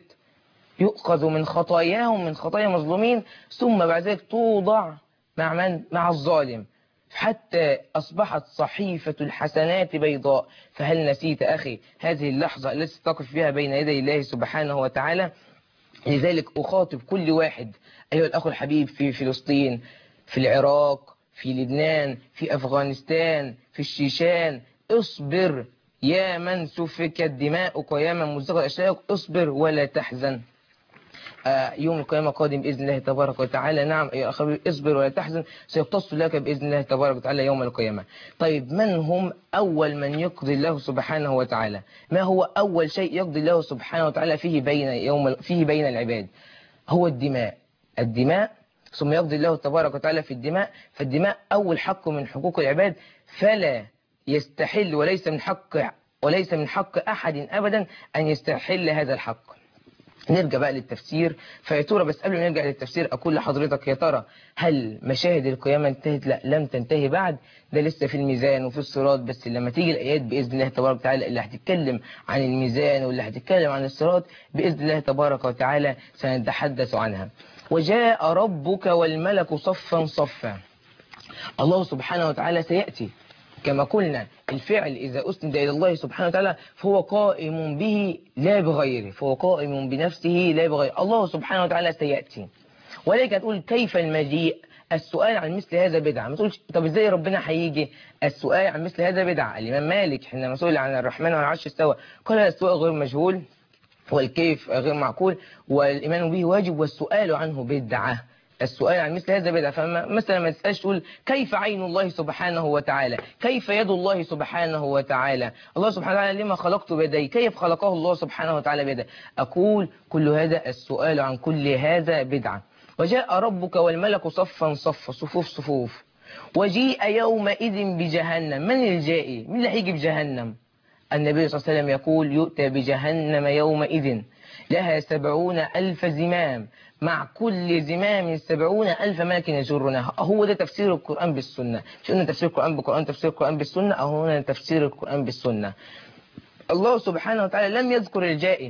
يؤخذ من خطاياهم، من خطايا مظلومين، ثم بعد ذلك توضع مع من؟ مع الظالم، حتى أصبحت صحيفة الحسنات بيضاء. فهل نسيت أخي هذه اللحظة التي تقف فيها بين يدي الله سبحانه وتعالى؟ لذلك أخاطب كل واحد أيها الأخ الحبيب في فلسطين، في العراق، في لبنان، في أفغانستان، في الشيشان، اصبر يا من سفكت دماؤك ويا من مزقت أشلاءك، اصبر ولا تحزن. يوم القيامة قادم بإذن الله تبارك وتعالى. نعم يا أخي، اصبر ولا تحزن، سيقتص لك بإذن الله تبارك وتعالى يوم القيامة. طيب من هم أول من يقضي الله سبحانه وتعالى؟ ما هو أول شيء يقضي الله سبحانه وتعالى فيه بين العباد؟ هو الدماء. الدماء ثم يقضي الله تبارك وتعالى في الدماء، فالدماء أول حق من حقوق العباد، فلا يستحل وليس من حق أحد أبدا أن يستحل هذا الحق. نرجع بقى للتفسير. فيا ترى، بس قبل ما نرجع للتفسير أقول لحضرتك يا ترى هل مشاهد القيامة انتهت؟ لا، لم تنتهي بعد، ده لسه في الميزان وفي الصراط. بس لما تيجي الآيات بإذن الله تبارك وتعالى اللي هتتكلم عن الميزان واللي هتتكلم عن الصراط بإذن الله تبارك وتعالى سنتحدث عنها. وجاء ربك والملك صفا صفا. الله سبحانه وتعالى سيأتي كما قلنا. الفعل إذا أسند إلى الله سبحانه وتعالى فهو قائم به لا بغيره، فهو قائم بنفسه لا بغيره. الله سبحانه وتعالى سيأتي، ولكن تقول كيف المجيء؟ السؤال عن مثل هذا بدعة. ما تقولش طب ازاي ربنا هيجي؟ السؤال عن مثل هذا بدعة. الإمام مالك حينما سئل عن الرحمن على العرش استوى قال الاستواء غير مجهول والكيف غير معقول والإيمان به واجب والسؤال عنه بدعة. السؤال عن مثل هذا بدعة. فمثلا ما تسألش تقول كيف عين الله سبحانه وتعالى، كيف يد الله سبحانه وتعالى، الله سبحانه وتعالى لما خلقت بيدي، كيف خلقه الله سبحانه وتعالى بيدي. أقول كل هذا السؤال عن كل هذا بدعة. وجاء ربك والملك صفا صفا، صفوف صفوف. وجيء يومئذ بجهنم. من الجائي؟ من اللي هيجي بجهنم؟ النبي صلى الله عليه وسلم يقول يؤتى بجهنم يومئذ لها 70,000 زمام، مع كل زمام 70,000 ملك يجرونها. هو ده تفسير القرآن بالسنة. مش قلنا تفسير القرآن بالقرآن، تفسير القرآن بالسنة، أو هنا تفسير القرآن بالسنة. الله سبحانه وتعالى لم يذكر الجائي،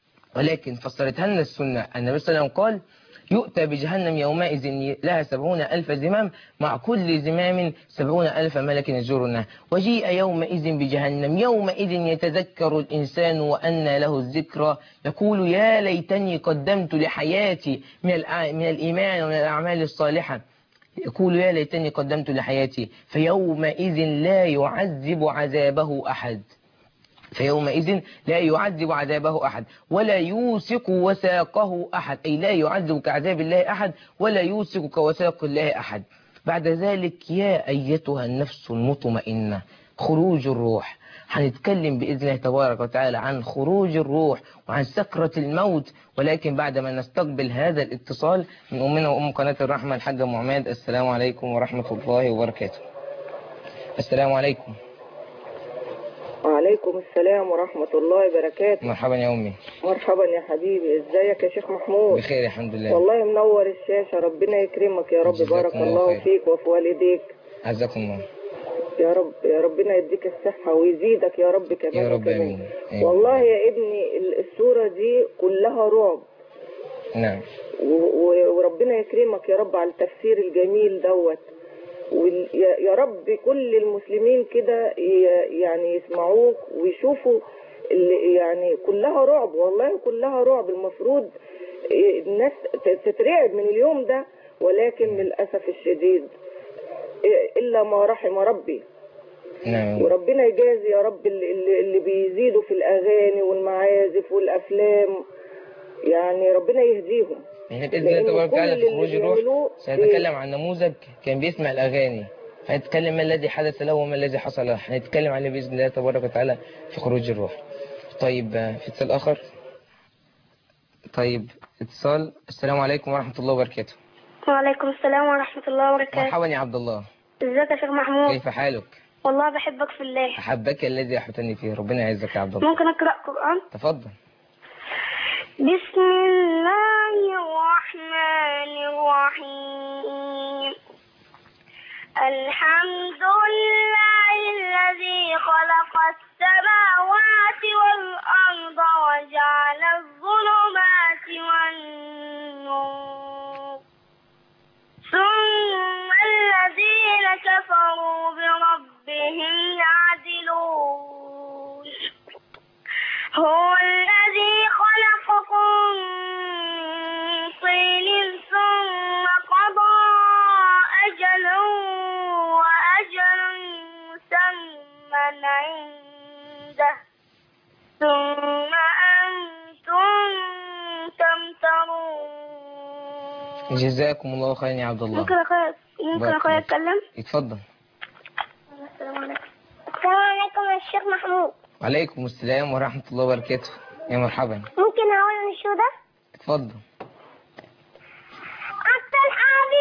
ولكن فسرتها لنا السنة. النبي صلى الله عليه وسلم قال يؤتى بجهنم يومئذ لها 70,000 زمام، مع كل زمام 70,000 ملك يجرونها. وجيء يومئذ بجهنم، يومئذ يتذكر الإنسان وأنى له الذكرى، يقول يا ليتني قدمت لحياتي من الإيمان ومن الأعمال الصالحة. يقول يا ليتني قدمت لحياتي. فيومئذ لا يعذب عذابه أحد، فيومئذ لا يعذب عذابه أحد ولا يوثق وثاقه أحد، أي لا يعذب كعذاب الله أحد ولا يوثق كوثاق الله أحد. بعد ذلك يا أيتها النفس المطمئنة، خروج الروح. هنتكلم بإذن الله تبارك وتعالى عن خروج الروح وعن سكرة الموت، ولكن بعد ما نستقبل هذا الاتصال من أمنا وأم قناة الرحمة الحاجة معماد. السلام عليكم ورحمة الله وبركاته. السلام عليكم. وعليكم السلام ورحمة الله وبركاته. مرحبا يا أمي. مرحبا يا حبيبي، ازيك يا شيخ محمود؟ بخير الحمد لله. والله منور الشاشة، ربنا يكرمك يا رب، بارك الله فيك وفي والديك. عزكم الله. يا رب، يا ربنا يديك الصحة ويزيدك يا رب كمان. يا رب امين. والله يا ابني الصورة دي كلها رعب. نعم. وربنا يكرمك يا رب على التفسير الجميل دوت. يا رب كل المسلمين كده يعني يسمعوك ويشوفوا، يعني كلها رعب، والله كلها رعب. المفروض الناس تترعب من اليوم ده، ولكن للأسف الشديد إلا ما رحم ربي. نعم. وربنا يجازي يا رب اللي بيزيدوا في الأغاني والمعازف والأفلام، يعني ربنا يهديهم. احنا بإذن الله تبارك وتعالى في خروج الروح سنتكلم عن نموذج كان بيسمع الأغاني، هنتكلم ما الذي حدث له وما الذي حصل له، هنتكلم عليه بإذن الله تبارك وتعالى في خروج الروح. طيب في اتصال آخر. طيب اتصال. السلام عليكم ورحمة الله وبركاته. وعليكم السلام ورحمة الله وبركاته. مرحبا يا عبد الله. ازيك يا شيخ محمود؟ كيف حالك؟ والله بحبك في الله. أحبك الذي أحبتني فيه، ربنا يعزك يا عبد الله. ممكن أقرأ قرآن؟ تفضل. بسم الله الرحمن الرحيم. الحمد لله الذي خلق السماوات والأرض وجعل الظلمات والنور، ثم الذين كفروا بربهم يعدلون. هو الذي خلقكم من طين ثم قضى أجلا وأجل مسمى عنده ثم أنتم تمترون. جزاكم الله خيرا يا عبد الله. ممكن أخويا أتكلم؟ اتفضل. السلام عليكم. السلام عليكم يا شيخ محمود. وعليكم السلام ورحمة الله وبركاته. يا مرحبا. ممكن أقول شو ده؟ اتفضل. أنت الحبيب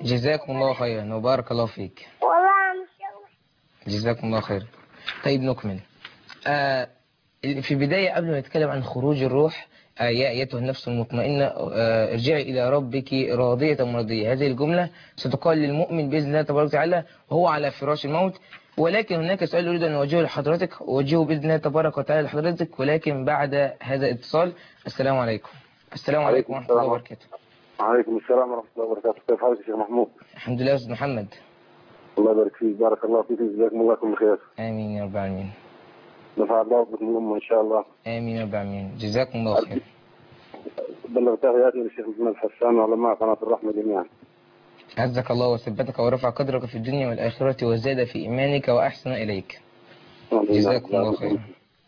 جزاكم الله خيرا وبارك الله فيك. والله مش جزاكم الله خيرا. طيب نكمل. في البداية قبل ما نتكلم عن خروج الروح، يا أيتها النفس المطمئنة ارجعي إلى ربك راضية مرضية. هذه الجملة ستقال للمؤمن بإذن الله تبارك وتعالى وهو على فراش الموت. ولكن هناك سؤال أريد أن أوجهه لحضرتك، أوجهه بإذن الله تبارك وتعالى لحضرتك، ولكن بعد هذا الاتصال. السلام عليكم. السلام عليكم ورحمة الله وبركاته. وعليكم السلام ورحمة الله وبركاته. كيف حالك يا شيخ محمود؟ الحمد لله يا أستاذ محمد. الله يبارك فيك، بارك الله فيك، جزاكم الله كل خير. آمين يا رب العالمين. نفع الله بكم الأمة إن شاء الله. آمين يا رب العالمين. جزاكم الله خير. بلغ تحياتي للشيخ محمد حسان وعلماء قناة الرحمة جميعا. عزك الله وثبتك ورفع قدرك في الدنيا والآخرة وزاد في إيمانك وأحسن إليك. جزاكم الله خيرا.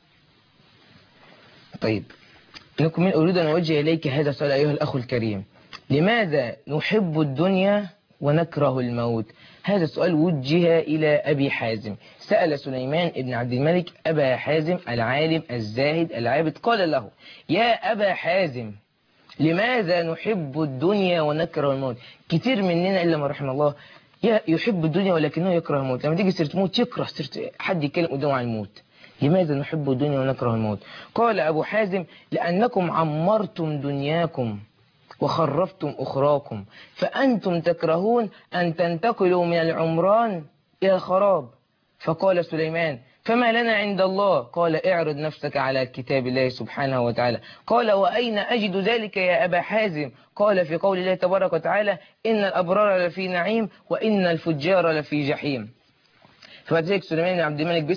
طيب نكمل. أريد أن أوجه إليك هذا السؤال أيها الأخ الكريم: لماذا نحب الدنيا ونكره الموت؟ هذا السؤال وجه إلى أبي حازم. سأل سليمان بن عبد الملك أبا حازم العالم الزاهد العابد، قال له: يا أبا حازم، لماذا نحب الدنيا ونكره الموت؟ كتير مننا إلا ما رحم الله يحب الدنيا ولكنه يكره الموت. لما تيجي سيرة موت يكره سيرة حد يتكلم قدامه عن الموت. لماذا نحب الدنيا ونكره الموت؟ قال أبو حازم: لأنكم عمرتم دنياكم وخرفتم أخراكم، فأنتم تكرهون أن تنتقلوا من العمران إلى الخراب. فقال سليمان: فما لنا عند الله؟ قال: اعرض نفسك على كتاب الله سبحانه وتعالى. قال: وأين أجد ذلك يا أبا حازم؟ قال: في قول الله تبارك وتعالى: إن الأبرار لفي نعيم وإن الفجار لفي جحيم. فبعد ذلك سليمان بن عبد الملك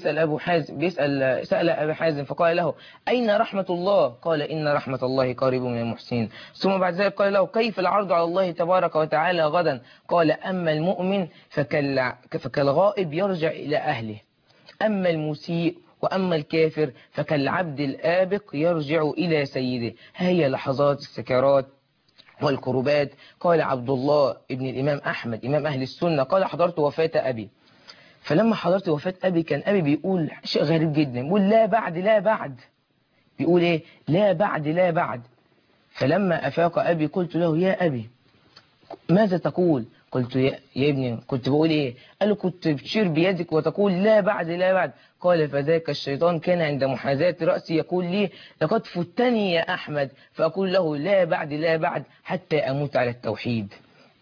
سأل أبا حازم فقال له: أين رحمة الله؟ قال: إن رحمة الله قريب من المحسنين. ثم بعد ذلك قال له: كيف العرض على الله تبارك وتعالى غدا؟ قال: أما المؤمن فكالغائب يرجع إلى أهله، أما المسيء وأما الكافر فكالعبد الآبق يرجع إلى سيده. هي لحظات السكرات والكربات. قال عبد الله ابن الإمام أحمد إمام أهل السنة قال: حضرت وفاة أبي، فلما حضرت وفاة أبي كان أبي بيقول شيء غريب جدا، بيقول: لا بعد لا بعد. بيقول إيه؟ لا بعد لا بعد. فلما أفاق أبي قلت له: يا أبي ماذا تقول؟ قلت: يا ابني كنت بقول إيه؟ قال له: كنت بتشير بيدك وتقول لا بعد لا بعد. قال: فذاك الشيطان كان عند محاذاة رأسي يقول لي: لقد فتني يا أحمد، فأقول له: لا بعد لا بعد حتى أموت على التوحيد.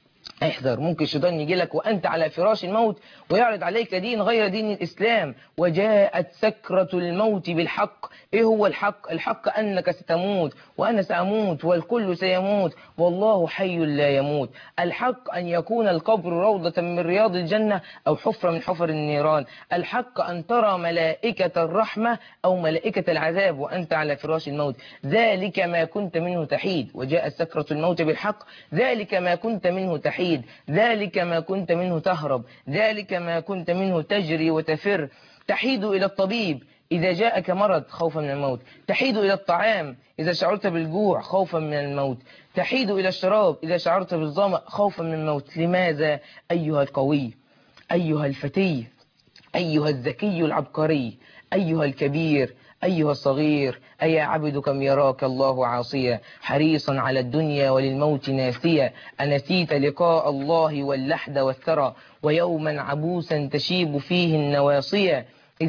احذر، ممكن الشيطان يجي لك وأنت على فراش الموت ويعرض عليك دين غير دين الإسلام. وجاءت سكرة الموت بالحق. إيه هو الحق؟ الحق أنك ستموت وأنا سأموت والكل سيموت والله حي لا يموت. الحق أن يكون القبر روضة من رياض الجنة أو حفرة من حفر النيران. الحق أن ترى ملائكة الرحمة أو ملائكة العذاب وأنت على فراش الموت. ذلك ما كنت منه تحيد. وجاءت سكرة الموت بالحق. ذلك ما كنت منه تحيد. ذلك ما كنت منه تهرب. ذلك ما كنت منه تجري وتفر. تحيد إلى الطبيب إذا جاءك مرض خوفا من الموت. تحيد إلى الطعام إذا شعرت بالجوع خوفا من الموت. تحيد إلى الشراب إذا شعرت بالظمأ خوفا من الموت. لماذا أيها القوي، أيها الفتي، أيها الذكي العبقري، أيها الكبير، أيها الصغير، أيا عبد كم يراك الله عاصيا حريصا على الدنيا وللموت ناسيا. أنسيت لقاء الله واللحد والثرى ويوما عبوسا تشيب فيه النواصيا.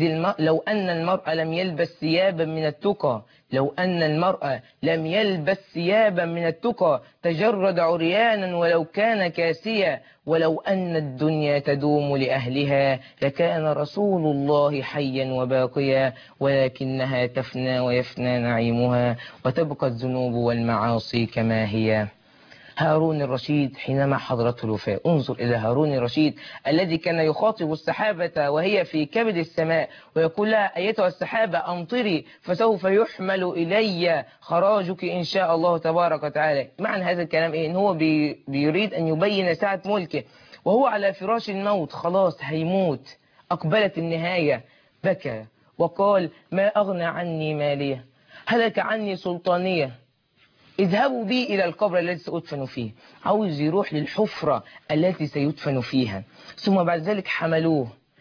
لو أن المرء لم يلبس ثيابا من التقى، لو أن المرء لم يلبس ثيابا من التقى تجرد عريانا ولو كان كاسيا. ولو أن الدنيا تدوم لأهلها لكان رسول الله حيا وباقيا، ولكنها تفنى ويفنى نعيمها وتبقى الذنوب والمعاصي كما هي. هارون الرشيد حينما حضرته الوفاة، انظر إلى هارون الرشيد الذي كان يخاطب السحابة وهي في كبد السماء ويقول لها: أيتها السحابة أمطري فسوف يحمل إلي خراجك إن شاء الله تبارك وتعالى. معنى هذا الكلام إيه؟ إن هو بيريد أن يبين سعة ملكه وهو على فراش الموت، خلاص هيموت، أقبلت النهاية، بكى وقال: ما أغنى عني مالية، هلك عني سلطانية، اذهبوا بي إلى القبر الذي سأدفن فيه. عاوز يروح للحفرة التي سيدفن فيها. ثم بعد ذلك حملوه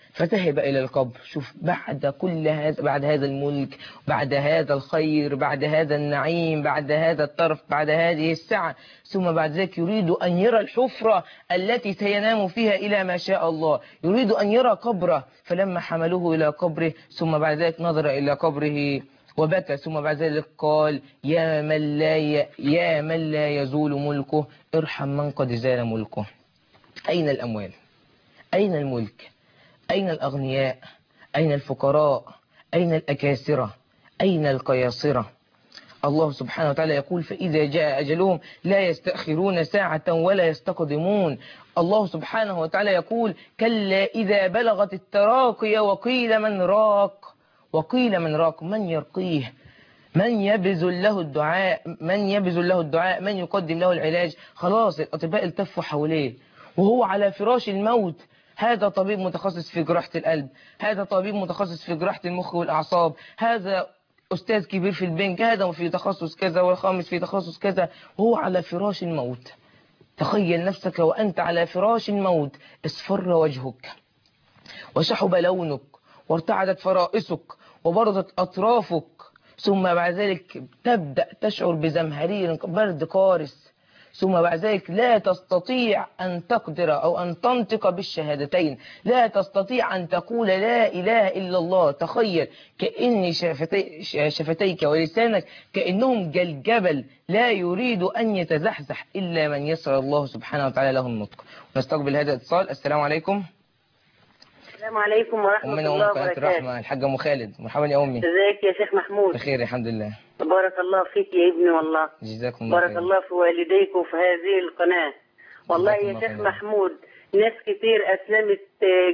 فذهب إلى القبر. شوف بعد كل هذا، بعد هذا الملك، بعد هذا الخير، بعد هذا النعيم، بعد هذا الطرف، بعد هذه السعة، ثم بعد ذلك يريد أن يرى الحفرة التي سينام فيها إلى ما شاء الله، يريد أن يرى قبره. فلما حملوه إلى قبره ثم بعد ذلك نظر إلى قبره وبكى، ثم بعد ذلك قال يا من لا يزول ملكه ارحم من قد زال ملكه. أين الأموال؟ أين الملك؟ أين الأغنياء؟ أين الفقراء؟ أين الأكاسرة؟ أين القياصرة؟ الله سبحانه وتعالى يقول فإذا جاء أجلهم لا يستأخرون ساعة ولا يستقدمون. الله سبحانه وتعالى يقول كلا إذا بلغت التراقي وقيل من راق، وقيل من راق، من يرقيه، من يبذل له الدعاء، من يقدم له العلاج. خلاص الأطباء التفوا حواليه وهو على فراش الموت. هذا طبيب متخصص في جراحة القلب، هذا طبيب متخصص في جراحة المخ والأعصاب، هذا أستاذ كبير في البنك، هذا في تخصص كذا والخامس في تخصص كذا، وهو على فراش الموت. تخيل نفسك وأنت على فراش الموت، اصفر وجهك وشحب لونك وارتعدت فرائسك وبردت أطرافك، ثم بعد ذلك تبدأ تشعر بزمهرير برد قارس، ثم بعد ذلك لا تستطيع أن تقدر أو أن تنطق بالشهادتين، لا تستطيع أن تقول لا إله إلا الله. تخيل كأن شفتيك ولسانك كأنهم كالجبل لا يريد أن يتزحزح إلا من يسر الله سبحانه وتعالى له النطق. نستقبل هذا الاتصال. السلام عليكم. السلام عليكم ورحمة أمنا الله قناة وبركاته. الرحمة الحاجة أم خالد، مرحبا يا أمي. ازيك يا شيخ محمود؟ بخير الحمد لله. بارك الله فيك يا ابني والله. جزاكم الله بارك خير. الله في والديك وفي هذه القناة. والله جزاكم يا الله شيخ خير. محمود ناس كتير أسلمت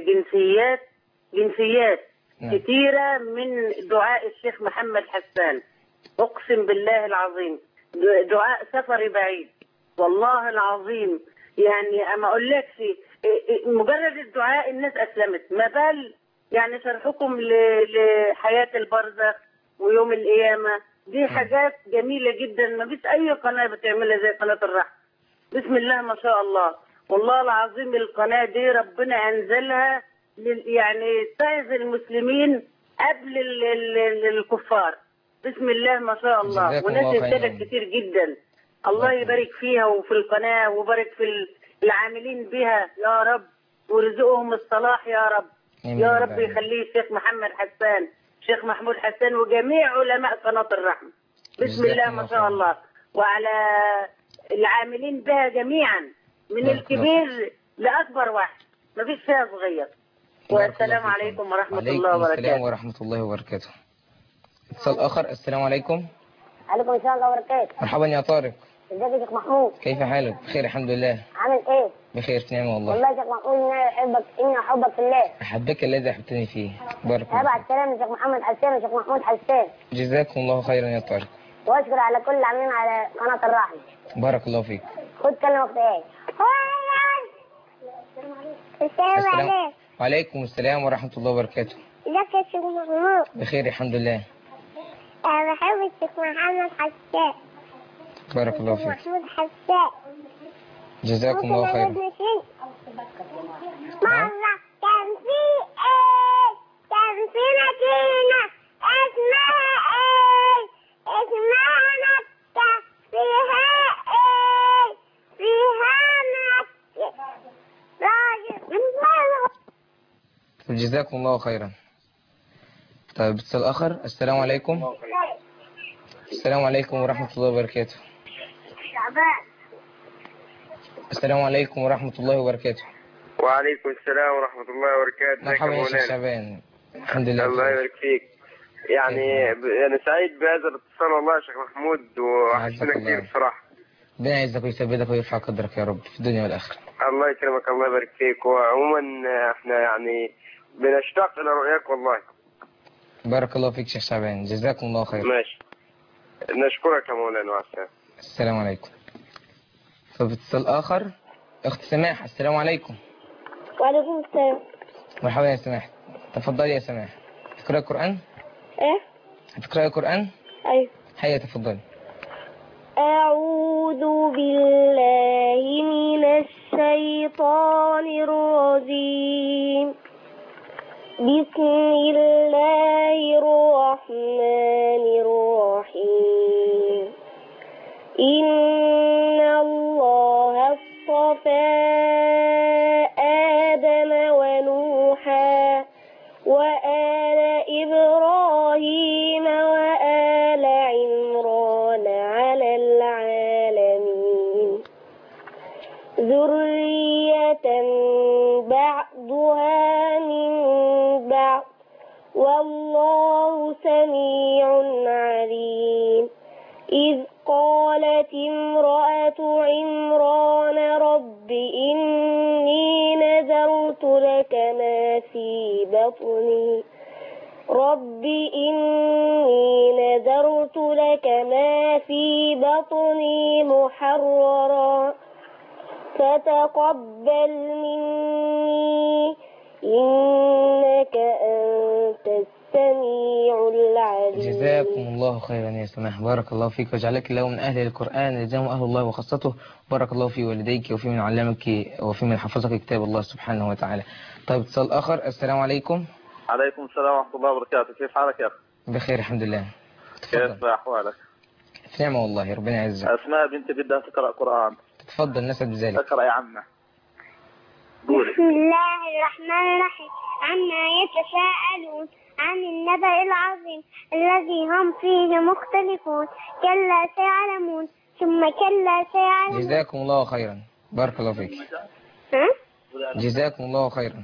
جنسيات نعم. كتيرة من دعاء الشيخ محمد حسان. أقسم بالله العظيم دعاء سفري بعيد والله العظيم. يعني أما أقولكش مجرد الدعاء الناس أسلمت، ما بال يعني شرحكم لحياة البرزخ ويوم القيامة. دي حاجات جميلة جدا ما فيش أي قناة بتعملها زي قناة الرحمة. بسم الله ما شاء الله. والله العظيم القناة دي ربنا أنزلها يعني تعز المسلمين قبل الكفار. بسم الله ما شاء الله. جزاكم وناس الله خيرا. اهتدت كتير جدا. الله يبارك فيها وفي القناة وبارك في العاملين بها يا رب، ورزقهم الصلاح يا رب. يا رب يخليه الشيخ محمد حسان، الشيخ محمود حسان وجميع علماء قناة الرحمة. بسم الله ما شاء الله. وعلى العاملين بها جميعا من الكبير لأكبر واحد ما فيش فيها صغير. والسلام عليكم ورحمة الله وعليكم السلام وبركاته. ورحمة الله وبركاته. اتصال آخر. السلام عليكم. عليكم السلام ورحمة الله وبركاته. مرحبا يا طارق. ازيك يا شيخ محمود؟ كيف حالك؟ بخير الحمد لله. عامل ايه؟ بخير في نعمة والله. والله يا شيخ محمود اني احبك في الله. أحبك الذي أحببتني فيه. بارك الله ابعت فيك. سلام لشيخ محمد حسان وشيخ محمود حسان، جزاكم الله خيرا يا طارق. واشكر على كل اللي عاملين على قناة الرحمة. بارك الله فيك. خد كلمة في ايه؟ السلام عليكم. وعليكم السلام ورحمة الله وبركاته. ازيك يا شيخ محمود؟ بخير الحمد لله. انا بحب الشيخ محمد حسان. بارك الله فيك. محمود حسان. جزاكم الله خيرا. مرة كان في مدينة اسمها ايه؟ اسمها مكة. فيها ايه؟ فيها مكة. جزاكم الله خيرا. طيب اتصال آخر. السلام عليكم. السلام عليكم ورحمة الله وبركاته. السلام عليكم ورحمة الله وبركاته. وعليكم السلام ورحمة الله وبركاته. مرحبا يا شيخ شعبان. الحمد لله. الله يبارك فيك. يعني أنا سعيد بهذا الاتصال والله يا شيخ محمود، وحسنا كثير بصراحة. ربنا يعزك ويثبتك ويرفع قدرك يا رب في الدنيا والآخرة. الله يكرمك، الله يبارك فيك. وعموما احنا يعني بنشتاق إلى رؤياك والله. بارك الله فيك شيخ شعبان، جزاكم الله خير. ماشي، نشكرك يا مولانا. مع السلامة. السلام عليكم. فباتصال آخر أخت سماح. السلام عليكم. وعليكم السلام. مرحبا يا سماح، تفضلي يا سماح. تقرأي القرآن؟ ايه؟ تقرأي القرآن؟ ايوه. هيا تفضلي. أعوذ بالله من الشيطان الرجيم. بسم الله الرحمن الرحيم إن الله اصطفى آدم ونوحا وآل إبراهيم وآل عمران على العالمين ذرية بعضها من بعض والله سميع عليم إذ قالت امرأة عمران رب إني نذرت لك ما في بطني محررا فتقبل مني إنك أنت السميع العليم. جزاكم الله خيرا يا سماح، بارك الله فيك وجعلك الله من أهل القرآن الذين هم أهل الله وخاصته. بارك الله في والديك وفي من علمك وفي من حفظك كتاب الله سبحانه وتعالى. طيب اتصال آخر. السلام عليكم. عليكم السلام ورحمة الله وبركاته. كيف حالك يا أخي؟ بخير الحمد لله. كيف أحوالك؟ في نعمة والله، ربنا يعزك. أسماء بنتي بدها تقرأ قرآن. تفضل نسعد بذلك. اقرأ يا عمنا. بسم الله الرحمن الرحيم عما يتساءلون عن النبأ العظيم الذي هم فيه مختلفون كلا سيعلمون ثم كلا سيعلمون. جزاكم الله خيرا، بارك الله فيك. جزاكم الله خيرا.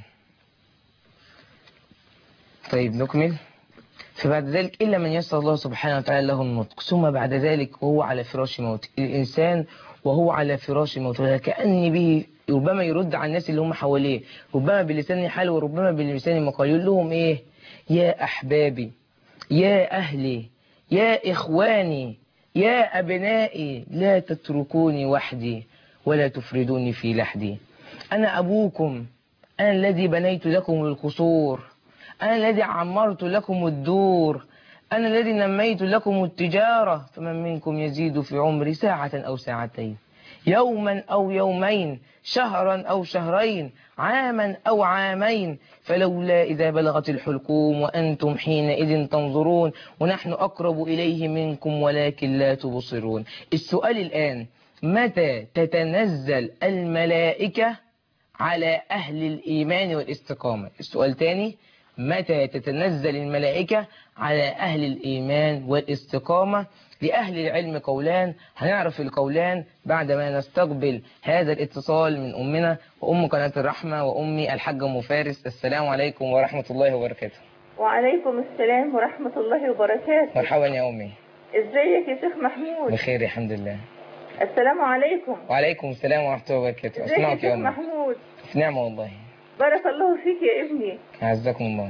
طيب نكمل. فبعد ذلك إلا من يسر الله سبحانه وتعالى له النطق، ثم بعد ذلك وهو على فراش موت. الإنسان وهو على فراش موت كأن به ربما يرد على الناس اللي هم حواليه، ربما بلسان حال وربما بلسان مقال، يقول لهم إيه؟ يا أحبابي، يا أهلي، يا إخواني، يا أبنائي، لا تتركوني وحدي ولا تفردوني في لحدي. أنا أبوكم، أنا الذي بنيت لكم القصور، أنا الذي عمرت لكم الدور، أنا الذي نميت لكم التجارة، فمن منكم يزيد في عمري ساعة أو ساعتين، يوما أو يومين، شهرا أو شهرين، عاما أو عامين، فلولا إذا بلغت الحلقوم وأنتم حينئذ تنظرون ونحن أقرب إليه منكم ولكن لا تبصرون. السؤال الآن، متى تتنزل الملائكة على أهل الإيمان والاستقامة؟ السؤال تاني، متى تتنزل الملائكة على أهل الإيمان والاستقامة؟ لأهل العلم قولان، هنعرف القولان بعدما نستقبل هذا الاتصال من أمنا وأم قناة الرحمة وأمي الحاجة أم فارس. السلام عليكم ورحمة الله وبركاته. وعليكم السلام ورحمة الله وبركاته. مرحبا يا أمي. ازيك يا شيخ محمود؟ بخير الحمد لله. السلام عليكم. وعليكم السلام ورحمة الله وبركاته. ازيك يا أسمعك يا شيخ أمي. محمود؟ في نعمة والله. بارك الله فيك يا ابني. أعزكم الله.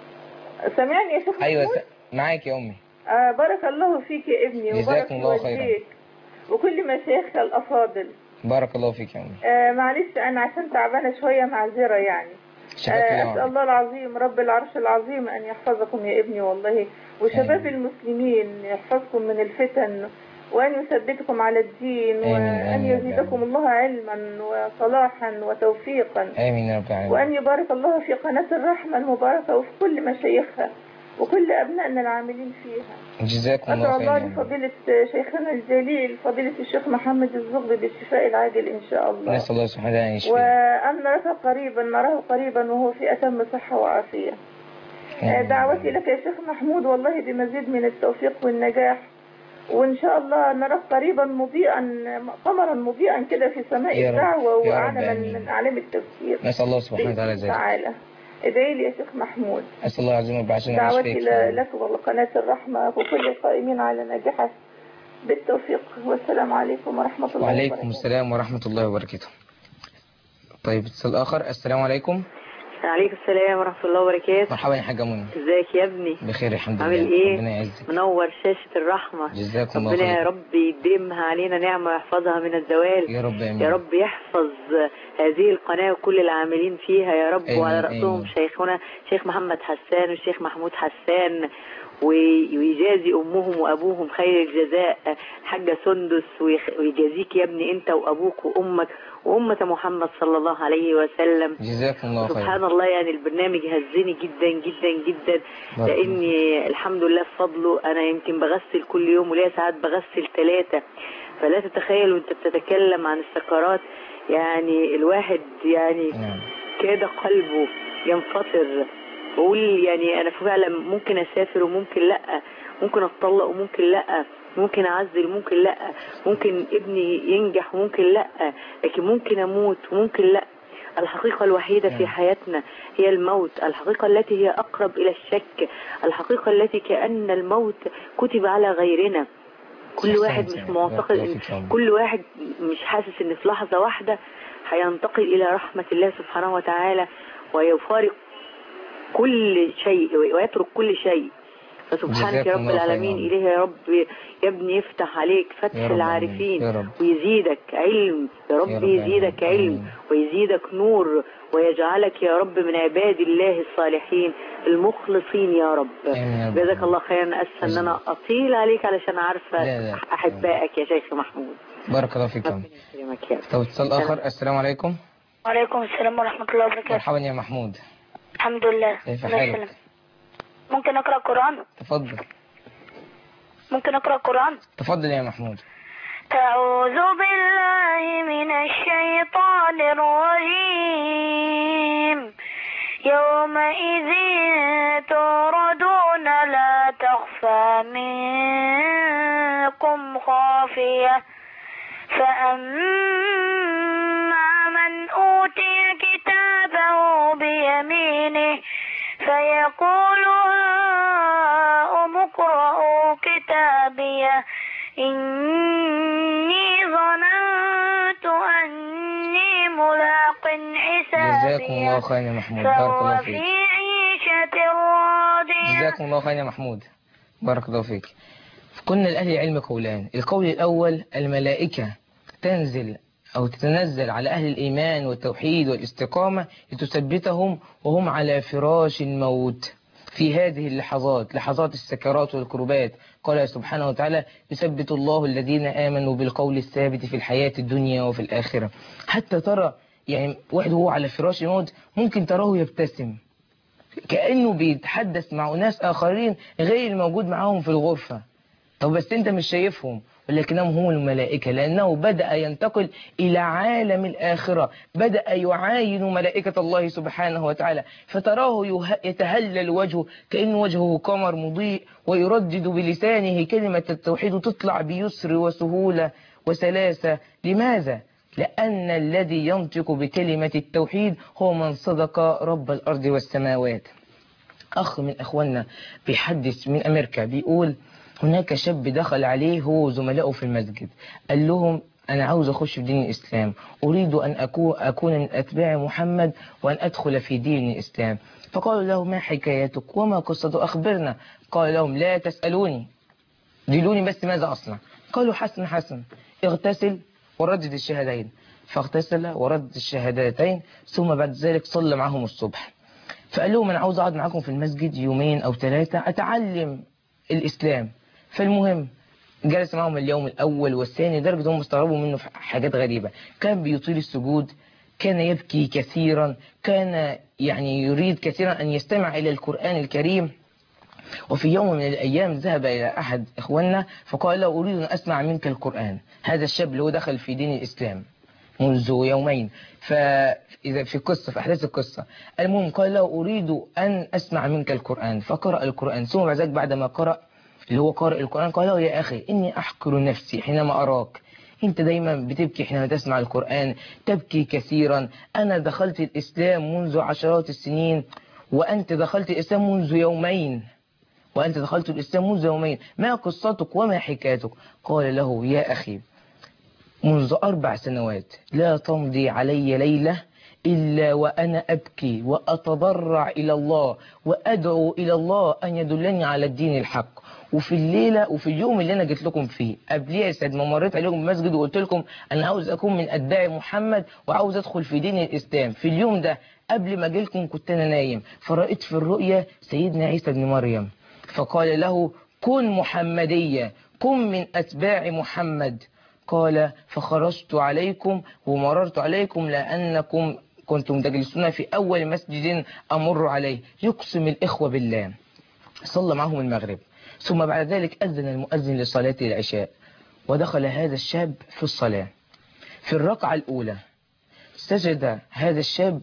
سامعني يا شيخ محمود؟ أيوة معاك يا أمي. بارك الله فيك يا ابني. جزاكم الله خيرا. وكل مشايخك الأفاضل. بارك الله فيك يا أمي. معلش أنا عشان تعبانة شوية معذرة يعني. أسأل الله العظيم رب العرش العظيم أن يحفظكم يا ابني والله، وشباب المسلمين يحفظكم من الفتن، وأن يثبتكم على الدين، وأن يزيدكم الله علما وصلاحا وتوفيقا. آمين يا رب العالمين. وأن يبارك الله في قناة الرحمة المباركة وفي كل مشايخها وكل أبنائنا العاملين فيها. جزاكم الله خيرا. أدعو الله لفضيلة شيخنا الجليل فضيلة الشيخ محمد الزغبي بالشفاء العاجل إن شاء الله. نسأل الله سبحانه وتعالى أن يشفيه. وأن نراه قريبا وهو في أتم صحة وعافية. دعوتي لك يا شيخ محمود والله بمزيد من التوفيق والنجاح، وإن شاء الله نراه قريبا مضيئا قمرا مضيئا كده في سماء الدعوة وعلما من أعلام التفسير. نسأل الله سبحانه وتعالى ذلك. ادعي لي يا شيخ محمود. أسأل الله عز وجل عشان دعوتي لك ولقناة الرحمة وكل القائمين على نجاحك بالتوفيق، والسلام عليكم ورحمة الله وبركاته. وعليكم السلام ورحمة الله وبركاته. طيب اتصال آخر. السلام عليكم. وعليكم السلام ورحمة الله وبركاته. مرحبا يا حاجة منى. ازيك يا ابني؟ بخير الحمد لله. عامل ايه؟ ربنا يعزك. منور شاشة الرحمة. جزاكم الله خير. ربنا يا رب يديمها علينا نعمة ويحفظها من الزوال يا رب آمين. يا رب يحفظ هذه القناة وكل العاملين فيها يا رب. وعلى رأسهم شيخنا شيخ محمد حسان والشيخ محمود حسان، ويجازي أمهم وأبوهم خير الجزاء الحاجة سندس، ويجازيك يا ابني أنت وأبوك وأمك وأمة محمد صلى الله عليه وسلم. جزاكم الله خير. سبحان الله، يعني البرنامج هزني جدا جدا جدا، لأني الحمد لله بفضله أنا يمكن بغسل كل يوم، وليا ساعات بغسل 3. فلا تتخيل وانت بتتكلم عن السكرات، يعني الواحد يعني كاد قلبه ينفطر، بقول يعني أنا فعلا ممكن أسافر وممكن لأ، ممكن أتطلق وممكن لأ، ممكن أعزل وممكن لأ، ممكن ابني ينجح وممكن لأ، لكن ممكن أموت وممكن لأ. الحقيقة الوحيدة في حياتنا هي الموت، الحقيقة التي هي أقرب إلى الشك، الحقيقة التي كأن الموت كتب على غيرنا. كل واحد مش معتقد، كل واحد مش حاسس إن في لحظة واحدة هينتقل إلى رحمة الله سبحانه وتعالى ويفارق كل شيء ويترك كل شيء. فسبحانك يا رب العالمين، إليه يا رب يا ابني يفتح عليك فتح العارفين ويزيدك علم يا رب، يزيدك علم ويزيدك نور ويجعلك يا رب من عباد الله الصالحين المخلصين يا رب. جزاك الله خيرا. أسفة أن أنا أطيل عليك علشان عارفة أحبائك يا شيخ محمود. بارك الله فيكم. طب اتصال آخر. السلام عليكم. وعليكم السلام ورحمة الله وبركاته. مرحبا يا محمود. الحمد لله. كيف حالك؟ ممكن أقرأ القرآن؟ تفضل. ممكن أقرأ القرآن؟ تفضل يا محمود. أعوذ بالله من الشيطان الرجيم. يومئذ تعرضون لا تخفى منكم خافية، فأما من أوتي كتابه بيمينه فيقول هاؤم اقرءوا كتابيه إني ظننت أني ملاق حسابيه. جزاكم الله خير يا محمود. بارك الله فيك. في عيشة راضية. جزاكم الله خير يا محمود. بارك الله فيك. كنا لأهل العلم قولان. القول الأول الملائكة تنزل أو تتنزل على أهل الإيمان والتوحيد والاستقامة لتثبتهم وهم على فراش الموت في هذه اللحظات، لحظات السكرات والكربات. قال سبحانه وتعالى يثبت الله الذين آمنوا بالقول الثابت في الحياة الدنيا وفي الآخرة. حتى ترى يعني واحد هو على فراش الموت ممكن تراه يبتسم كأنه بيتحدث مع ناس آخرين غير الموجود معهم في الغرفة. طب بس انت مش شايفهم، ولكنهم هم الملائكة، لأنه بدأ ينتقل إلى عالم الآخرة، بدأ يعاين ملائكة الله سبحانه وتعالى، فتراه يتهلل وجهه كأن وجهه قمر مضيء، ويردد بلسانه كلمة التوحيد تطلع بيسر وسهولة وسلاسة. لماذا؟ لأن الذي ينطق بكلمة التوحيد هو من صدق رب الأرض والسماوات. أخ من أخواننا بيحدث من أمريكا بيقول هناك شاب دخل عليه هو زملائه في المسجد، قال لهم أنا عاوز أخش في دين الإسلام، أريد أن أكون من أتباع محمد وأن أدخل في دين الإسلام. فقالوا له ما حكايتك وما قصته أخبرنا. قال لهم لا تسألوني، دلوني بس ماذا أصنع. قالوا حسن حسن، اغتسل وردد الشهادين. فاغتسل وردد الشهادتين، ثم بعد ذلك صلى معهم الصبح. فقال لهم أنا عاوز أقعد معكم في المسجد 2 أو 3 أتعلم الإسلام. فالمهم جلس معهم اليوم الأول والثاني، درجة هم استغربوا منه في حاجات غريبة. كان بيطيل السجود، كان يبكي كثيرا، كان يعني يريد كثيرا أن يستمع إلى القرآن الكريم. وفي يوم من الأيام ذهب إلى أحد إخواننا فقال له أريد أن أسمع منك القرآن. هذا الشاب اللي هو دخل في دين الإسلام منذ يومين، فإذا في قصة في أحداث القصة. المهم قال له أريد أن أسمع منك القرآن، فقرأ القرآن. ثم بعد ذلك بعد ما قرأ اللي هو قارئ القرآن قال له يا أخي إني أحقر نفسي حينما أراك، أنت دايما بتبكي حينما تسمع القرآن، تبكي كثيرا. أنا دخلت الإسلام منذ عشرات السنين وأنت دخلت الإسلام منذ يومين، وأنت دخلت الإسلام منذ يومين، ما قصتك وما حكايتك؟ قال له يا أخي منذ 4 سنوات لا تمضي علي ليلة إلا وأنا أبكي وأتضرع إلى الله وأدعو إلى الله أن يدلني على الدين الحق. وفي الليلة وفي اليوم اللي أنا جيت لكم فيه قبليه يا سيد ما مريت عليكم المسجد وقلت لكم أنا عاوز أكون من أتباع محمد وعاوز أدخل في دين الإسلام، في اليوم ده قبل ما أجي لكم كنت أنا نايم، فرأيت في الرؤيا سيدنا عيسى بن مريم فقال له كن محمدية، كن من أتباع محمد. قال فخرجت عليكم ومررت عليكم لأنكم كنتم تجلسون في أول مسجد أمر عليه. يقسم الإخوة بالله صلى معهم المغرب، ثم بعد ذلك أذن المؤذن لصلاة العشاء، ودخل هذا الشاب في الصلاة. في الركعة الأولى سجد هذا الشاب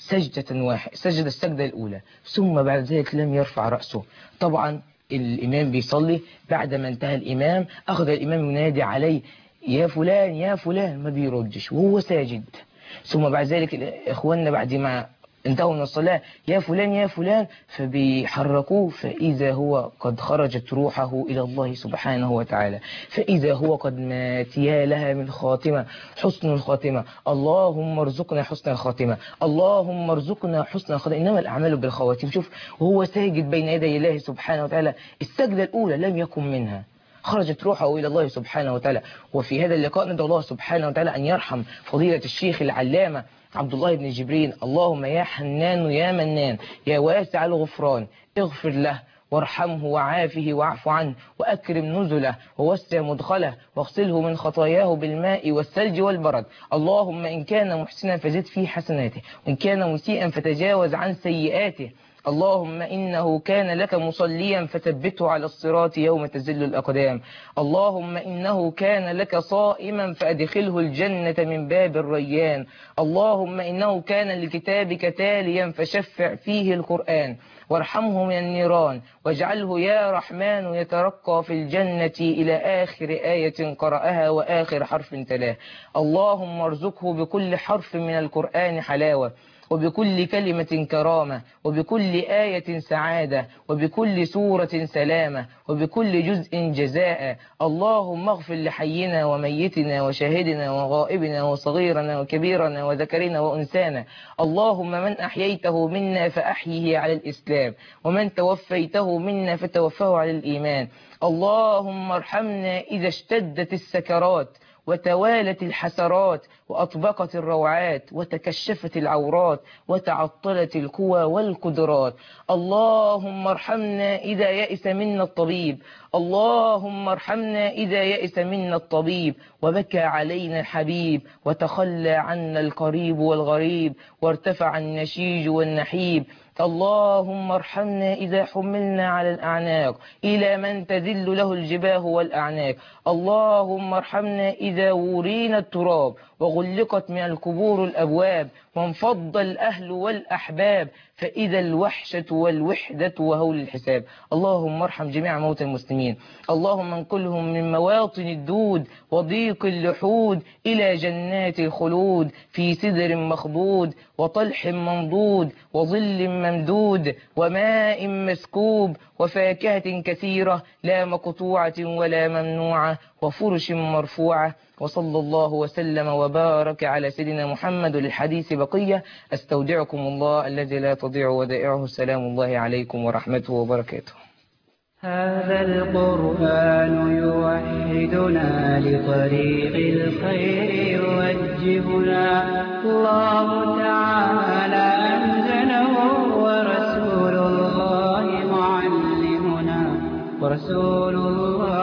سجد السجدة الأولى، ثم بعد ذلك لم يرفع رأسه. طبعا الإمام بيصلي، بعد ما انتهى الإمام أخذ الإمام ينادي عليه يا فلان يا فلان، ما بيردش وهو ساجد. ثم بعد ذلك إخواننا بعد ما انتهوا من الصلاة يا فلان يا فلان، فبيحركوه، فإذا هو قد خرجت روحه إلى الله سبحانه وتعالى، فإذا هو قد مات. يا لها من خاتمة، حسن الخاتمة. اللهم ارزقنا حسن الخاتمة، اللهم ارزقنا حسن الخاتمة، إنما الأعمال بالخواتيم. شوف وهو ساجد بين يدي الله سبحانه وتعالى، السجدة الأولى لم يكن منها، خرجت روحه إلى الله سبحانه وتعالى. وفي هذا اللقاء ندعو الله سبحانه وتعالى أن يرحم فضيلة الشيخ العلامة عبد الله بن جبرين. اللهم يا حنان يا منان يا واسع الغفران، اغفر له وارحمه وعافه واعف عنه وأكرم نزله ووسع مدخله واغسله من خطاياه بالماء والثلج والبرد. اللهم إن كان محسنا فزد في حسناته، وإن كان مسيئا فتجاوز عن سيئاته. اللهم إنه كان لك مصليا فثبته على الصراط يوم تزل الأقدام. اللهم إنه كان لك صائما فأدخله الجنة من باب الريان. اللهم إنه كان لكتابك تاليا فشفع فيه القرآن وارحمه من النيران، واجعله يا رحمن يترقى في الجنة إلى آخر آية قرأها وآخر حرف تلاه. اللهم ارزقه بكل حرف من القرآن حلاوة، وبكل كلمة كرامة، وبكل آية سعادة، وبكل سورة سلامة، وبكل جزء جزاء. اللهم اغفر لحينا وميتنا وشاهدنا وغائبنا وصغيرنا وكبيرنا وذكرنا وأنثانا. اللهم من أحييته منا فأحيه على الإسلام، ومن توفيته منا فتوفه على الإيمان. اللهم ارحمنا إذا اشتدت السكرات وتوالت الحسرات وأطبقت الروعات وتكشفت العورات وتعطلت القوى والقدرات. اللهم ارحمنا إذا يئس منا الطبيب، اللهم ارحمنا إذا يئس منا الطبيب وبكى علينا الحبيب وتخلى عنا القريب والغريب وارتفع النشيج والنحيب. اللهم ارحمنا إذا حملنا على الأعناق إلى من تذل له الجباه والأعناق. اللهم ارحمنا إذا ورينا التراب وغلقت من القبور الأبواب وانفض الأهل والأحباب، فإذا الوحشة والوحدة وهول الحساب. اللهم ارحم جميع موتى المسلمين. اللهم انقلهم من مواطن الدود وضيق اللحود إلى جنات الخلود في سدر مخضود وطلح منضود وظل ممدود وماء مسكوب وفاكهة كثيرة لا مقطوعة ولا ممنوعة وفرش مرفوعة. وصلى الله وسلم وبارك على سيدنا محمد. للحديث بقية، استودعكم الله الذي لا تضيع ودائعه. السلام الله عليكم ورحمته وبركاته. هذا القرآن يوحدنا لطريق الخير يوجهنا. الله تعالى أنزله ورسول الله معلمنا، ورسول الله